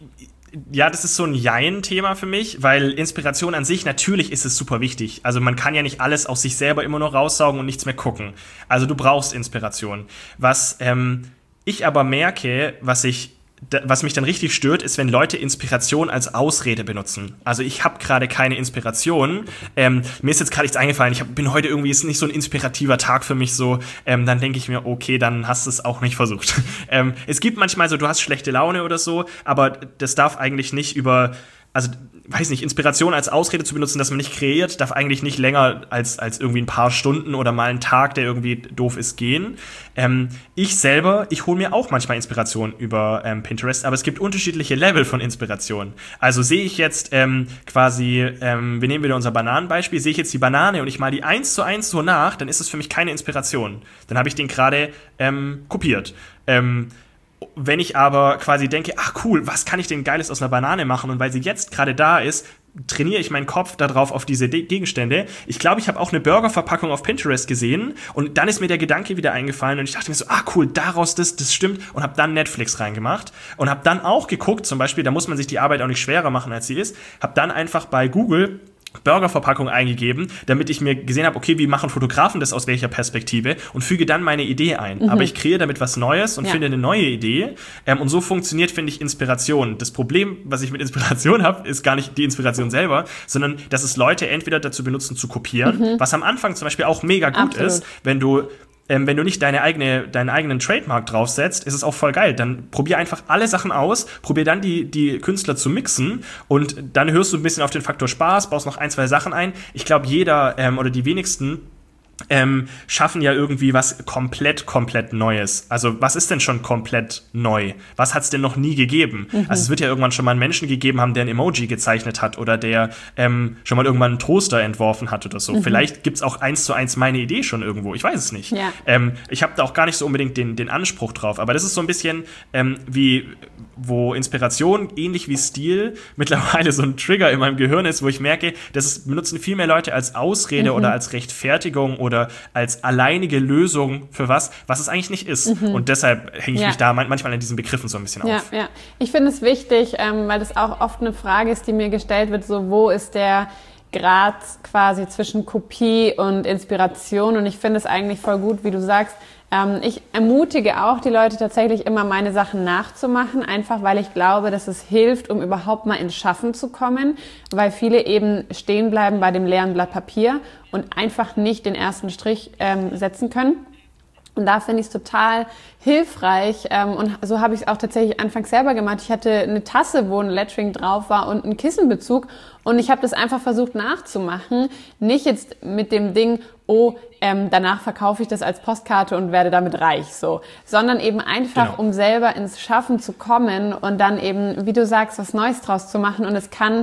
ja, das ist so ein Jein-Thema für mich, weil Inspiration an sich, natürlich ist es super wichtig. Also man kann ja nicht alles aus sich selber immer nur raussaugen und nichts mehr gucken. Also du brauchst Inspiration. Was ähm, ich aber merke, was ich, was mich dann richtig stört, ist, wenn Leute Inspiration als Ausrede benutzen. Also ich habe gerade keine Inspiration. Ähm, mir ist jetzt gerade nichts eingefallen. Ich hab, bin heute irgendwie, ist nicht so ein inspirativer Tag für mich so. Ähm, dann denke ich mir, okay, dann hast du es auch nicht versucht. ähm, es gibt manchmal so, du hast schlechte Laune oder so, aber das darf eigentlich nicht über, also weiß nicht, Inspiration als Ausrede zu benutzen, dass man nicht kreiert, darf eigentlich nicht länger als, als irgendwie ein paar Stunden oder mal einen Tag, der irgendwie doof ist, gehen. Ähm, ich selber, ich hole mir auch manchmal Inspiration über ähm, Pinterest, aber es gibt unterschiedliche Level von Inspiration. Also sehe ich jetzt ähm, quasi, ähm, wir nehmen wieder unser Bananenbeispiel, sehe ich jetzt die Banane und ich mal die eins zu eins so nach, dann ist es für mich keine Inspiration. Dann habe ich den gerade ähm, kopiert. Ähm, Wenn ich aber quasi denke, ach cool, was kann ich denn Geiles aus einer Banane machen? Und weil sie jetzt gerade da ist, trainiere ich meinen Kopf darauf auf diese De- Gegenstände. Ich glaube, ich habe auch eine Burgerverpackung auf Pinterest gesehen und dann ist mir der Gedanke wieder eingefallen und ich dachte mir so, ah cool, daraus das, das stimmt und habe dann Netflix reingemacht und habe dann auch geguckt, zum Beispiel, da muss man sich die Arbeit auch nicht schwerer machen, als sie ist, habe dann einfach bei Google Burgerverpackung eingegeben, damit ich mir gesehen habe, okay, wie machen Fotografen das aus welcher Perspektive und füge dann meine Idee ein. Mhm. Aber ich kreiere damit was Neues und ja. finde eine neue Idee. Ähm, und so funktioniert, finde ich, Inspiration. Das Problem, was ich mit Inspiration habe, ist gar nicht die Inspiration selber, sondern dass es Leute entweder dazu benutzen, zu kopieren, mhm. was am Anfang zum Beispiel auch mega gut Absolut. ist, wenn du Ähm, wenn du nicht deine eigene, deinen eigenen Trademark draufsetzt, ist es auch voll geil. Dann probier einfach alle Sachen aus, probier dann die, die Künstler zu mixen und dann hörst du ein bisschen auf den Faktor Spaß, baust noch ein, zwei Sachen ein. Ich glaube, jeder ähm, oder die wenigsten ähm, schaffen ja irgendwie was komplett, komplett Neues. Also was ist denn schon komplett neu? Was hat es denn noch nie gegeben? Mhm. Also es wird ja irgendwann schon mal einen Menschen gegeben haben, der ein Emoji gezeichnet hat oder der ähm, schon mal irgendwann einen Toaster entworfen hat oder so. Mhm. Vielleicht gibt's auch eins zu eins meine Idee schon irgendwo. Ich weiß es nicht. Ja. Ähm, ich habe da auch gar nicht so unbedingt den, den Anspruch drauf. Aber das ist so ein bisschen ähm, wie, wo Inspiration, ähnlich wie Stil, mittlerweile so ein Trigger in meinem Gehirn ist, wo ich merke, das benutzen viel mehr Leute als Ausrede mhm. oder als Rechtfertigung oder als alleinige Lösung für was, was es eigentlich nicht ist. Mhm. Und deshalb hänge ich ja. mich da manchmal an diesen Begriffen so ein bisschen ja, auf. Ja. Ich finde es wichtig, ähm, weil das auch oft eine Frage ist, die mir gestellt wird, so wo ist der Grad quasi zwischen Kopie und Inspiration? Und ich finde es eigentlich voll gut, wie du sagst, ähm, ich ermutige auch die Leute tatsächlich immer meine Sachen nachzumachen, einfach weil ich glaube, dass es hilft, um überhaupt mal ins Schaffen zu kommen, weil viele eben stehen bleiben bei dem leeren Blatt Papier und einfach nicht den ersten Strich ähm, setzen können. Und da finde ich es total hilfreich ähm, und so habe ich es auch tatsächlich anfangs selber gemacht. Ich hatte eine Tasse, wo ein Lettering drauf war und ein Kissenbezug und ich habe das einfach versucht nachzumachen. Nicht jetzt mit dem Ding, oh, ähm, danach verkaufe ich das als Postkarte und werde damit reich, so, sondern eben einfach, genau. um selber ins Schaffen zu kommen und dann eben, wie du sagst, was Neues draus zu machen und es kann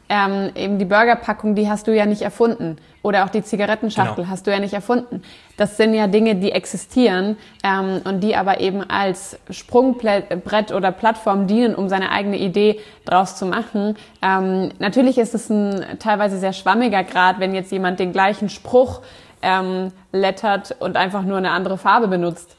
ähm, eben die Burgerpackung, die hast du ja nicht erfunden. Oder auch die Zigarettenschachtel Genau. hast du ja nicht erfunden. Das sind ja Dinge, die existieren ähm, und die aber eben als Sprungbrett oder Plattform dienen, um seine eigene Idee draus zu machen. Ähm, natürlich ist es ein teilweise sehr schwammiger Grad, wenn jetzt jemand den gleichen Spruch ähm, lettert und einfach nur eine andere Farbe benutzt.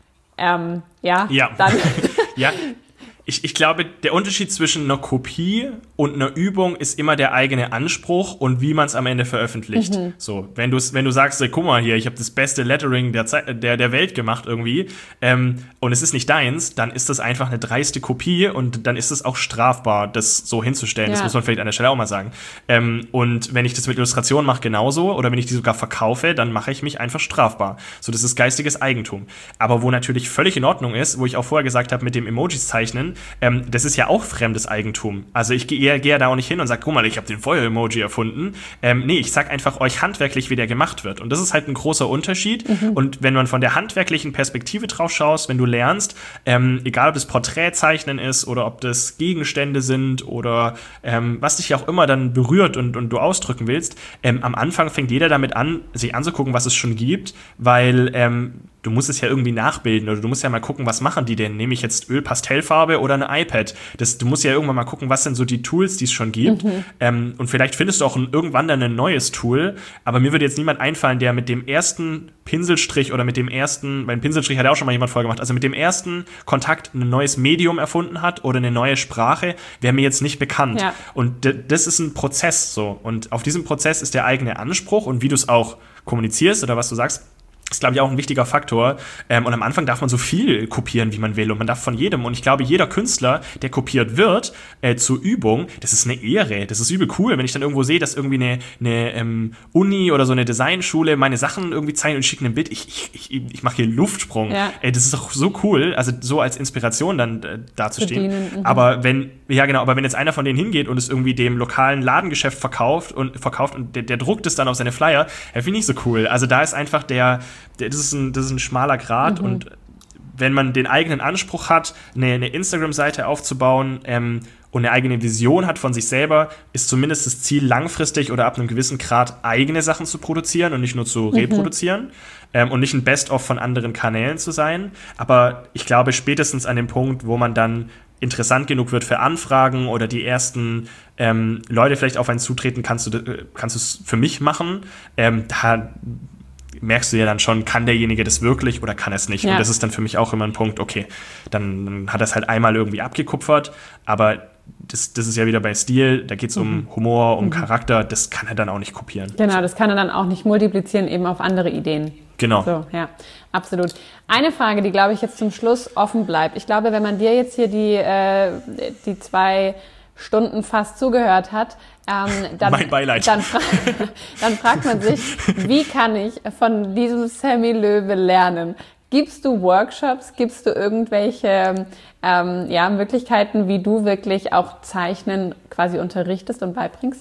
Ähm, ja, Ja. dann... ja. Ich, ich glaube, der Unterschied zwischen einer Kopie und einer Übung ist immer der eigene Anspruch und wie man es am Ende veröffentlicht. Mhm. So, wenn du wenn du sagst, guck mal hier, ich habe das beste Lettering der, Zeit, der der Welt gemacht irgendwie, ähm, und es ist nicht deins, dann ist das einfach eine dreiste Kopie und dann ist es auch strafbar, das so hinzustellen. Ja. Das muss man vielleicht an der Stelle auch mal sagen. Ähm, und wenn ich das mit Illustrationen mache, genauso, oder wenn ich die sogar verkaufe, dann mache ich mich einfach strafbar. So, das ist geistiges Eigentum. Aber wo natürlich völlig in Ordnung ist, wo ich auch vorher gesagt habe, mit dem Emojis zeichnen, Ähm, das ist ja auch fremdes Eigentum. Also ich gehe geh da auch nicht hin und sage, guck mal, ich habe den Feuer-Emoji erfunden. Ähm, nee, ich sag einfach euch handwerklich, wie der gemacht wird. Und das ist halt ein großer Unterschied. Mhm. Und wenn man von der handwerklichen Perspektive drauf schaust, wenn du lernst, ähm, egal ob das Porträtzeichnen ist oder ob das Gegenstände sind oder ähm, was dich ja auch immer dann berührt und, und du ausdrücken willst, ähm, am Anfang fängt jeder damit an, sich anzugucken, was es schon gibt, weil ähm, du musst es ja irgendwie nachbilden oder du musst ja mal gucken, was machen die denn? Nehme ich jetzt Öl-Pastellfarbe oder ein iPad? Das, du musst ja irgendwann mal gucken, was sind so die Tools, die es schon gibt. Mhm. Ähm, und vielleicht findest du auch ein, irgendwann dann ein neues Tool, aber mir würde jetzt niemand einfallen, der mit dem ersten Pinselstrich oder mit dem ersten, mein Pinselstrich hat ja auch schon mal jemand vorgemacht, also mit dem ersten Kontakt ein neues Medium erfunden hat oder eine neue Sprache, wäre mir jetzt nicht bekannt. Ja. Und d- das ist ein Prozess so. Und auf diesem Prozess ist der eigene Anspruch und wie du es auch kommunizierst oder was du sagst, ist, glaube ich, auch ein wichtiger Faktor. Ähm, und am Anfang darf man so viel kopieren, wie man will. Und man darf von jedem. Und ich glaube, jeder Künstler, der kopiert wird, äh, zur Übung, das ist eine Ehre. Das ist übel cool, wenn ich dann irgendwo sehe, dass irgendwie eine, eine ähm, Uni oder so eine Designschule meine Sachen irgendwie zeigen und schicken ein Bild. Ich, ich, ich, ich mache hier Luftsprung. Ja. Ey, das ist doch so cool, also so als Inspiration dann äh, dazustehen. Mhm. Aber wenn, ja genau, aber wenn jetzt einer von denen hingeht und es irgendwie dem lokalen Ladengeschäft verkauft und verkauft und der, der druckt es dann auf seine Flyer, äh, finde ich nicht so cool. Also da ist einfach der Das ist ein, das ist ein schmaler Grat. Mhm. Und wenn man den eigenen Anspruch hat, eine, eine Instagram-Seite aufzubauen ähm, und eine eigene Vision hat von sich selber, ist zumindest das Ziel, langfristig oder ab einem gewissen Grad eigene Sachen zu produzieren und nicht nur zu mhm. reproduzieren ähm, und nicht ein Best-of von anderen Kanälen zu sein. Aber ich glaube, spätestens an dem Punkt, wo man dann interessant genug wird für Anfragen oder die ersten ähm, Leute vielleicht auf einen zutreten, kannst du äh, kannst du es für mich machen. Ähm, da merkst du ja dann schon, kann derjenige das wirklich oder kann er es nicht? Ja. Und das ist dann für mich auch immer ein Punkt, okay, dann, dann hat er es halt einmal irgendwie abgekupfert, aber das, das ist ja wieder bei Stil, da geht es mhm. um Humor, um mhm. Charakter, das kann er dann auch nicht kopieren. Genau, das kann er dann auch nicht multiplizieren, eben auf andere Ideen. Genau. So, ja, absolut. Eine Frage, die, glaube ich, jetzt zum Schluss offen bleibt. Ich glaube, wenn man dir jetzt hier die, äh, die zwei Stunden fast zugehört hat, ähm, dann, mein Beileid. Dann, fra- dann fragt man sich, wie kann ich von diesem Sammy Löwe lernen? Gibst du Workshops? Gibst du irgendwelche ähm, ja, Möglichkeiten, wie du wirklich auch Zeichnen quasi unterrichtest und beibringst?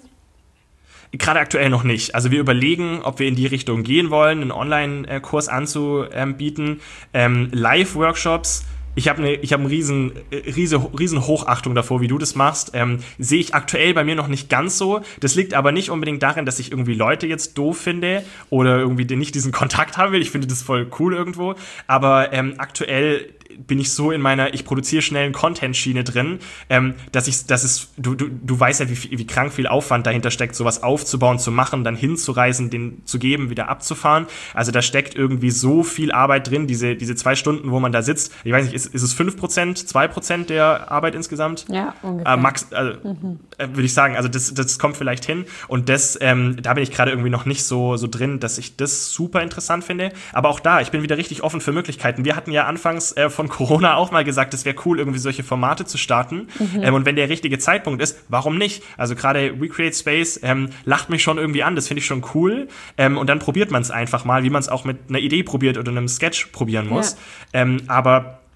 Gerade aktuell noch nicht. Also wir überlegen, ob wir in die Richtung gehen wollen, einen Online-Kurs anzubieten. Ähm, Live-Workshops, ich habe eine ich hab eine riesen, riesen, riesen Hochachtung davor, wie du das machst. Ähm, sehe ich aktuell bei mir noch nicht ganz so. Das liegt aber nicht unbedingt darin, dass ich irgendwie Leute jetzt doof finde oder irgendwie nicht diesen Kontakt haben will. Ich finde das voll cool irgendwo. Aber ähm, aktuell bin ich so in meiner, ich produziere schnellen Content-Schiene drin, ähm, dass ich, dass es, du, du, du weißt ja, wie, wie krank viel Aufwand dahinter steckt, sowas aufzubauen, zu machen, dann hinzureisen, den zu geben, wieder abzufahren. Also da steckt irgendwie so viel Arbeit drin, diese, diese zwei Stunden, wo man da sitzt. Ich weiß nicht, ist, ist es fünf Prozent, zwei Prozent der Arbeit insgesamt? Ja, ungefähr. Äh, Max, also, mhm. äh, würde ich sagen, also das, das kommt vielleicht hin. Und das, ähm, da bin ich gerade irgendwie noch nicht so, so drin, dass ich das super interessant finde. Aber auch da, ich bin wieder richtig offen für Möglichkeiten. Wir hatten ja anfangs äh, von Corona auch mal gesagt, es wäre cool, irgendwie solche Formate zu starten. Mhm. Ähm, und wenn der richtige Zeitpunkt ist, warum nicht? Also gerade Recreate Space ähm, lacht mich schon irgendwie an, das finde ich schon cool. Ähm, und dann probiert man es einfach mal, wie man es auch mit einer Idee probiert oder einem Sketch probieren muss. Ja. Ähm, aber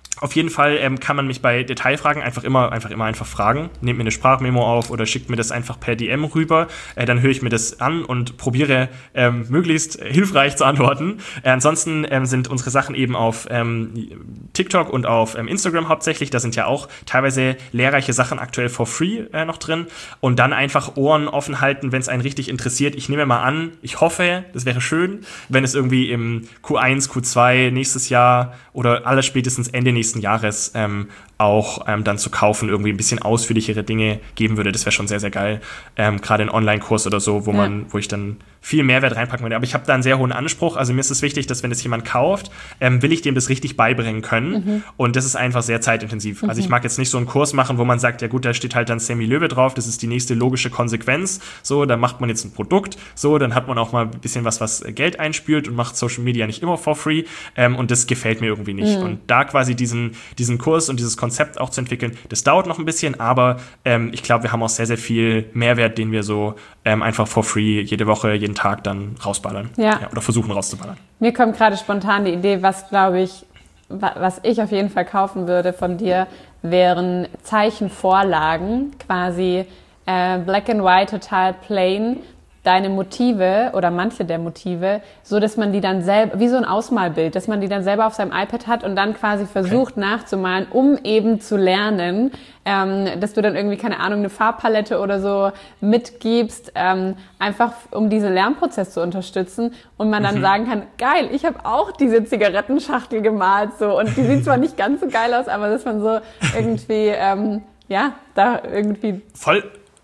Auf jeden Fall ähm, kann man mich bei Detailfragen einfach immer einfach immer einfach fragen. Nehmt mir eine Sprachmemo auf oder schickt mir das einfach per D M rüber. Äh, dann höre ich mir das an und probiere ähm, möglichst hilfreich zu antworten. Äh, ansonsten ähm, sind unsere Sachen eben auf ähm, TikTok und auf ähm, Instagram hauptsächlich. Da sind ja auch teilweise lehrreiche Sachen aktuell for free äh, noch drin. Und dann einfach Ohren offen halten, wenn es einen richtig interessiert. Ich nehme mal an, ich hoffe, das wäre schön, wenn es irgendwie im Q eins, Q zwei nächstes Jahr oder allerspätestens Ende nächsten Jahres ähm, auch ähm, dann zu kaufen, irgendwie ein bisschen ausführlichere Dinge geben würde. Das wäre schon sehr, sehr geil. Ähm, Gerade ein Online-Kurs oder so, wo man, ja. wo ich dann viel Mehrwert reinpacken würde. Aber ich habe da einen sehr hohen Anspruch. Also mir ist es wichtig, dass wenn es jemand kauft, ähm, will ich dem das richtig beibringen können. Mhm. Und das ist einfach sehr zeitintensiv. Mhm. Also ich mag jetzt nicht so einen Kurs machen, wo man sagt, ja gut, da steht halt dann Sammy Löwe drauf, das ist die nächste logische Konsequenz. So, dann macht man jetzt ein Produkt. So, dann hat man auch mal ein bisschen was, was Geld einspült und macht Social Media nicht immer for free. Ähm, und das gefällt mir irgendwie nicht. Mhm. Und da quasi diesen, diesen Kurs und dieses Konzept auch zu entwickeln, das dauert noch ein bisschen, aber ähm, ich glaube, wir haben auch sehr, sehr viel Mehrwert, den wir so ähm, einfach for free jede Woche, jeden Tag dann rausballern. Ja. Ja, oder versuchen rauszuballern. Mir kommt gerade spontan die Idee, was glaube ich, was ich auf jeden Fall kaufen würde von dir, wären Zeichenvorlagen, quasi äh, black and white, total plain, deine Motive oder manche der Motive, so dass man die dann selber, wie so ein Ausmalbild, dass man die dann selber auf seinem iPad hat und dann quasi versucht okay. nachzumalen, um eben zu lernen, ähm, dass du dann irgendwie, keine Ahnung, eine Farbpalette oder so mitgibst, ähm, einfach um diesen Lernprozess zu unterstützen und man dann mhm. sagen kann, geil, ich habe auch diese Zigarettenschachtel gemalt so und die sieht zwar nicht ganz so geil aus, aber dass man so irgendwie, ähm, ja, da irgendwie... Voll...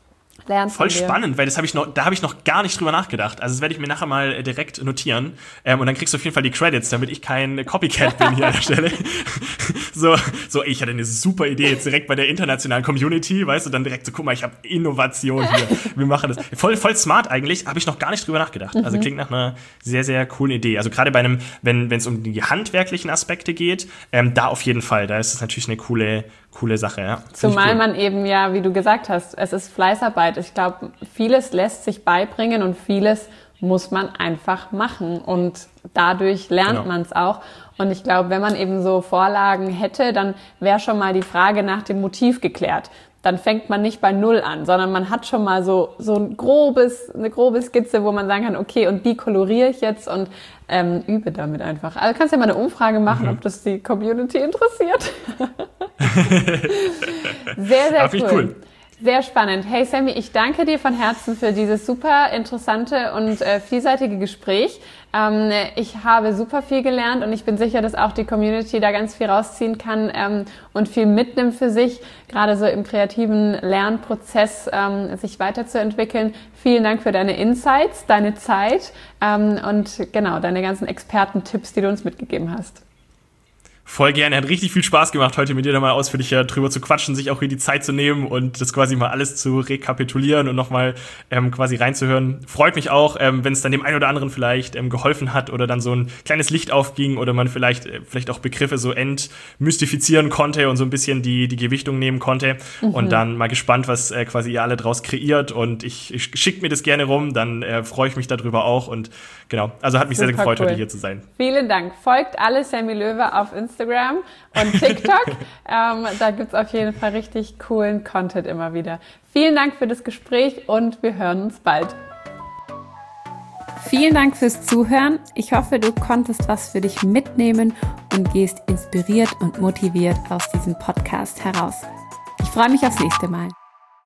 Voll spannend, weil das habe ich noch, da habe ich noch gar nicht drüber nachgedacht. Also das werde ich mir nachher mal direkt notieren. Ähm, und dann kriegst du auf jeden Fall die Credits, damit ich kein Copycat bin hier an der Stelle. so, so, ich hatte eine super Idee jetzt direkt bei der internationalen Community, weißt du, dann direkt so, guck mal, ich habe Innovation hier. Wir machen das. Voll, voll smart eigentlich, habe ich noch gar nicht drüber nachgedacht. Also klingt nach einer sehr, sehr coolen Idee. Also gerade bei einem, wenn wenn es um die handwerklichen Aspekte geht, ähm, da auf jeden Fall, da ist es natürlich eine coole Coole Sache, ja. Zumal cool. man eben ja, wie du gesagt hast, es ist Fleißarbeit. Ich glaube, vieles lässt sich beibringen und vieles muss man einfach machen und dadurch lernt genau. man es auch. Und ich glaube, wenn man eben so Vorlagen hätte, dann wäre schon mal die Frage nach dem Motiv geklärt. Dann fängt man nicht bei Null an, sondern man hat schon mal so so ein grobes, eine grobe Skizze, wo man sagen kann, okay, und die koloriere ich jetzt und ähm, übe damit einfach. Also kannst ja mal eine Umfrage machen, mhm. ob das die Community interessiert. Sehr, sehr cool. cool. Sehr spannend. Hey Sammy, ich danke dir von Herzen für dieses super interessante und äh, vielseitige Gespräch. Ähm, ich habe super viel gelernt und ich bin sicher, dass auch die Community da ganz viel rausziehen kann ähm, und viel mitnimmt für sich, gerade so im kreativen Lernprozess ähm, sich weiterzuentwickeln. Vielen Dank für deine Insights, deine Zeit ähm, und genau, deine ganzen Expertentipps, die du uns mitgegeben hast. Voll gerne. Hat richtig viel Spaß gemacht, heute mit dir da mal ausführlicher drüber zu quatschen, sich auch hier die Zeit zu nehmen und das quasi mal alles zu rekapitulieren und nochmal ähm, quasi reinzuhören. Freut mich auch, ähm, wenn es dann dem einen oder anderen vielleicht ähm, geholfen hat oder dann so ein kleines Licht aufging oder man vielleicht äh, vielleicht auch Begriffe so entmystifizieren konnte und so ein bisschen die die Gewichtung nehmen konnte. Mhm. Und dann mal gespannt, was äh, quasi ihr alle draus kreiert und ich, ich schickt mir das gerne rum, dann äh, freue ich mich darüber auch und genau, also hat mich Super sehr, sehr gefreut, cool. heute hier zu sein. Vielen Dank. Folgt alle Sammy Löwe auf Instagram. Instagram und TikTok. ähm, da gibt es auf jeden Fall richtig coolen Content immer wieder. Vielen Dank für das Gespräch und wir hören uns bald. Vielen Dank fürs Zuhören. Ich hoffe, du konntest was für dich mitnehmen und gehst inspiriert und motiviert aus diesem Podcast heraus. Ich freue mich aufs nächste Mal.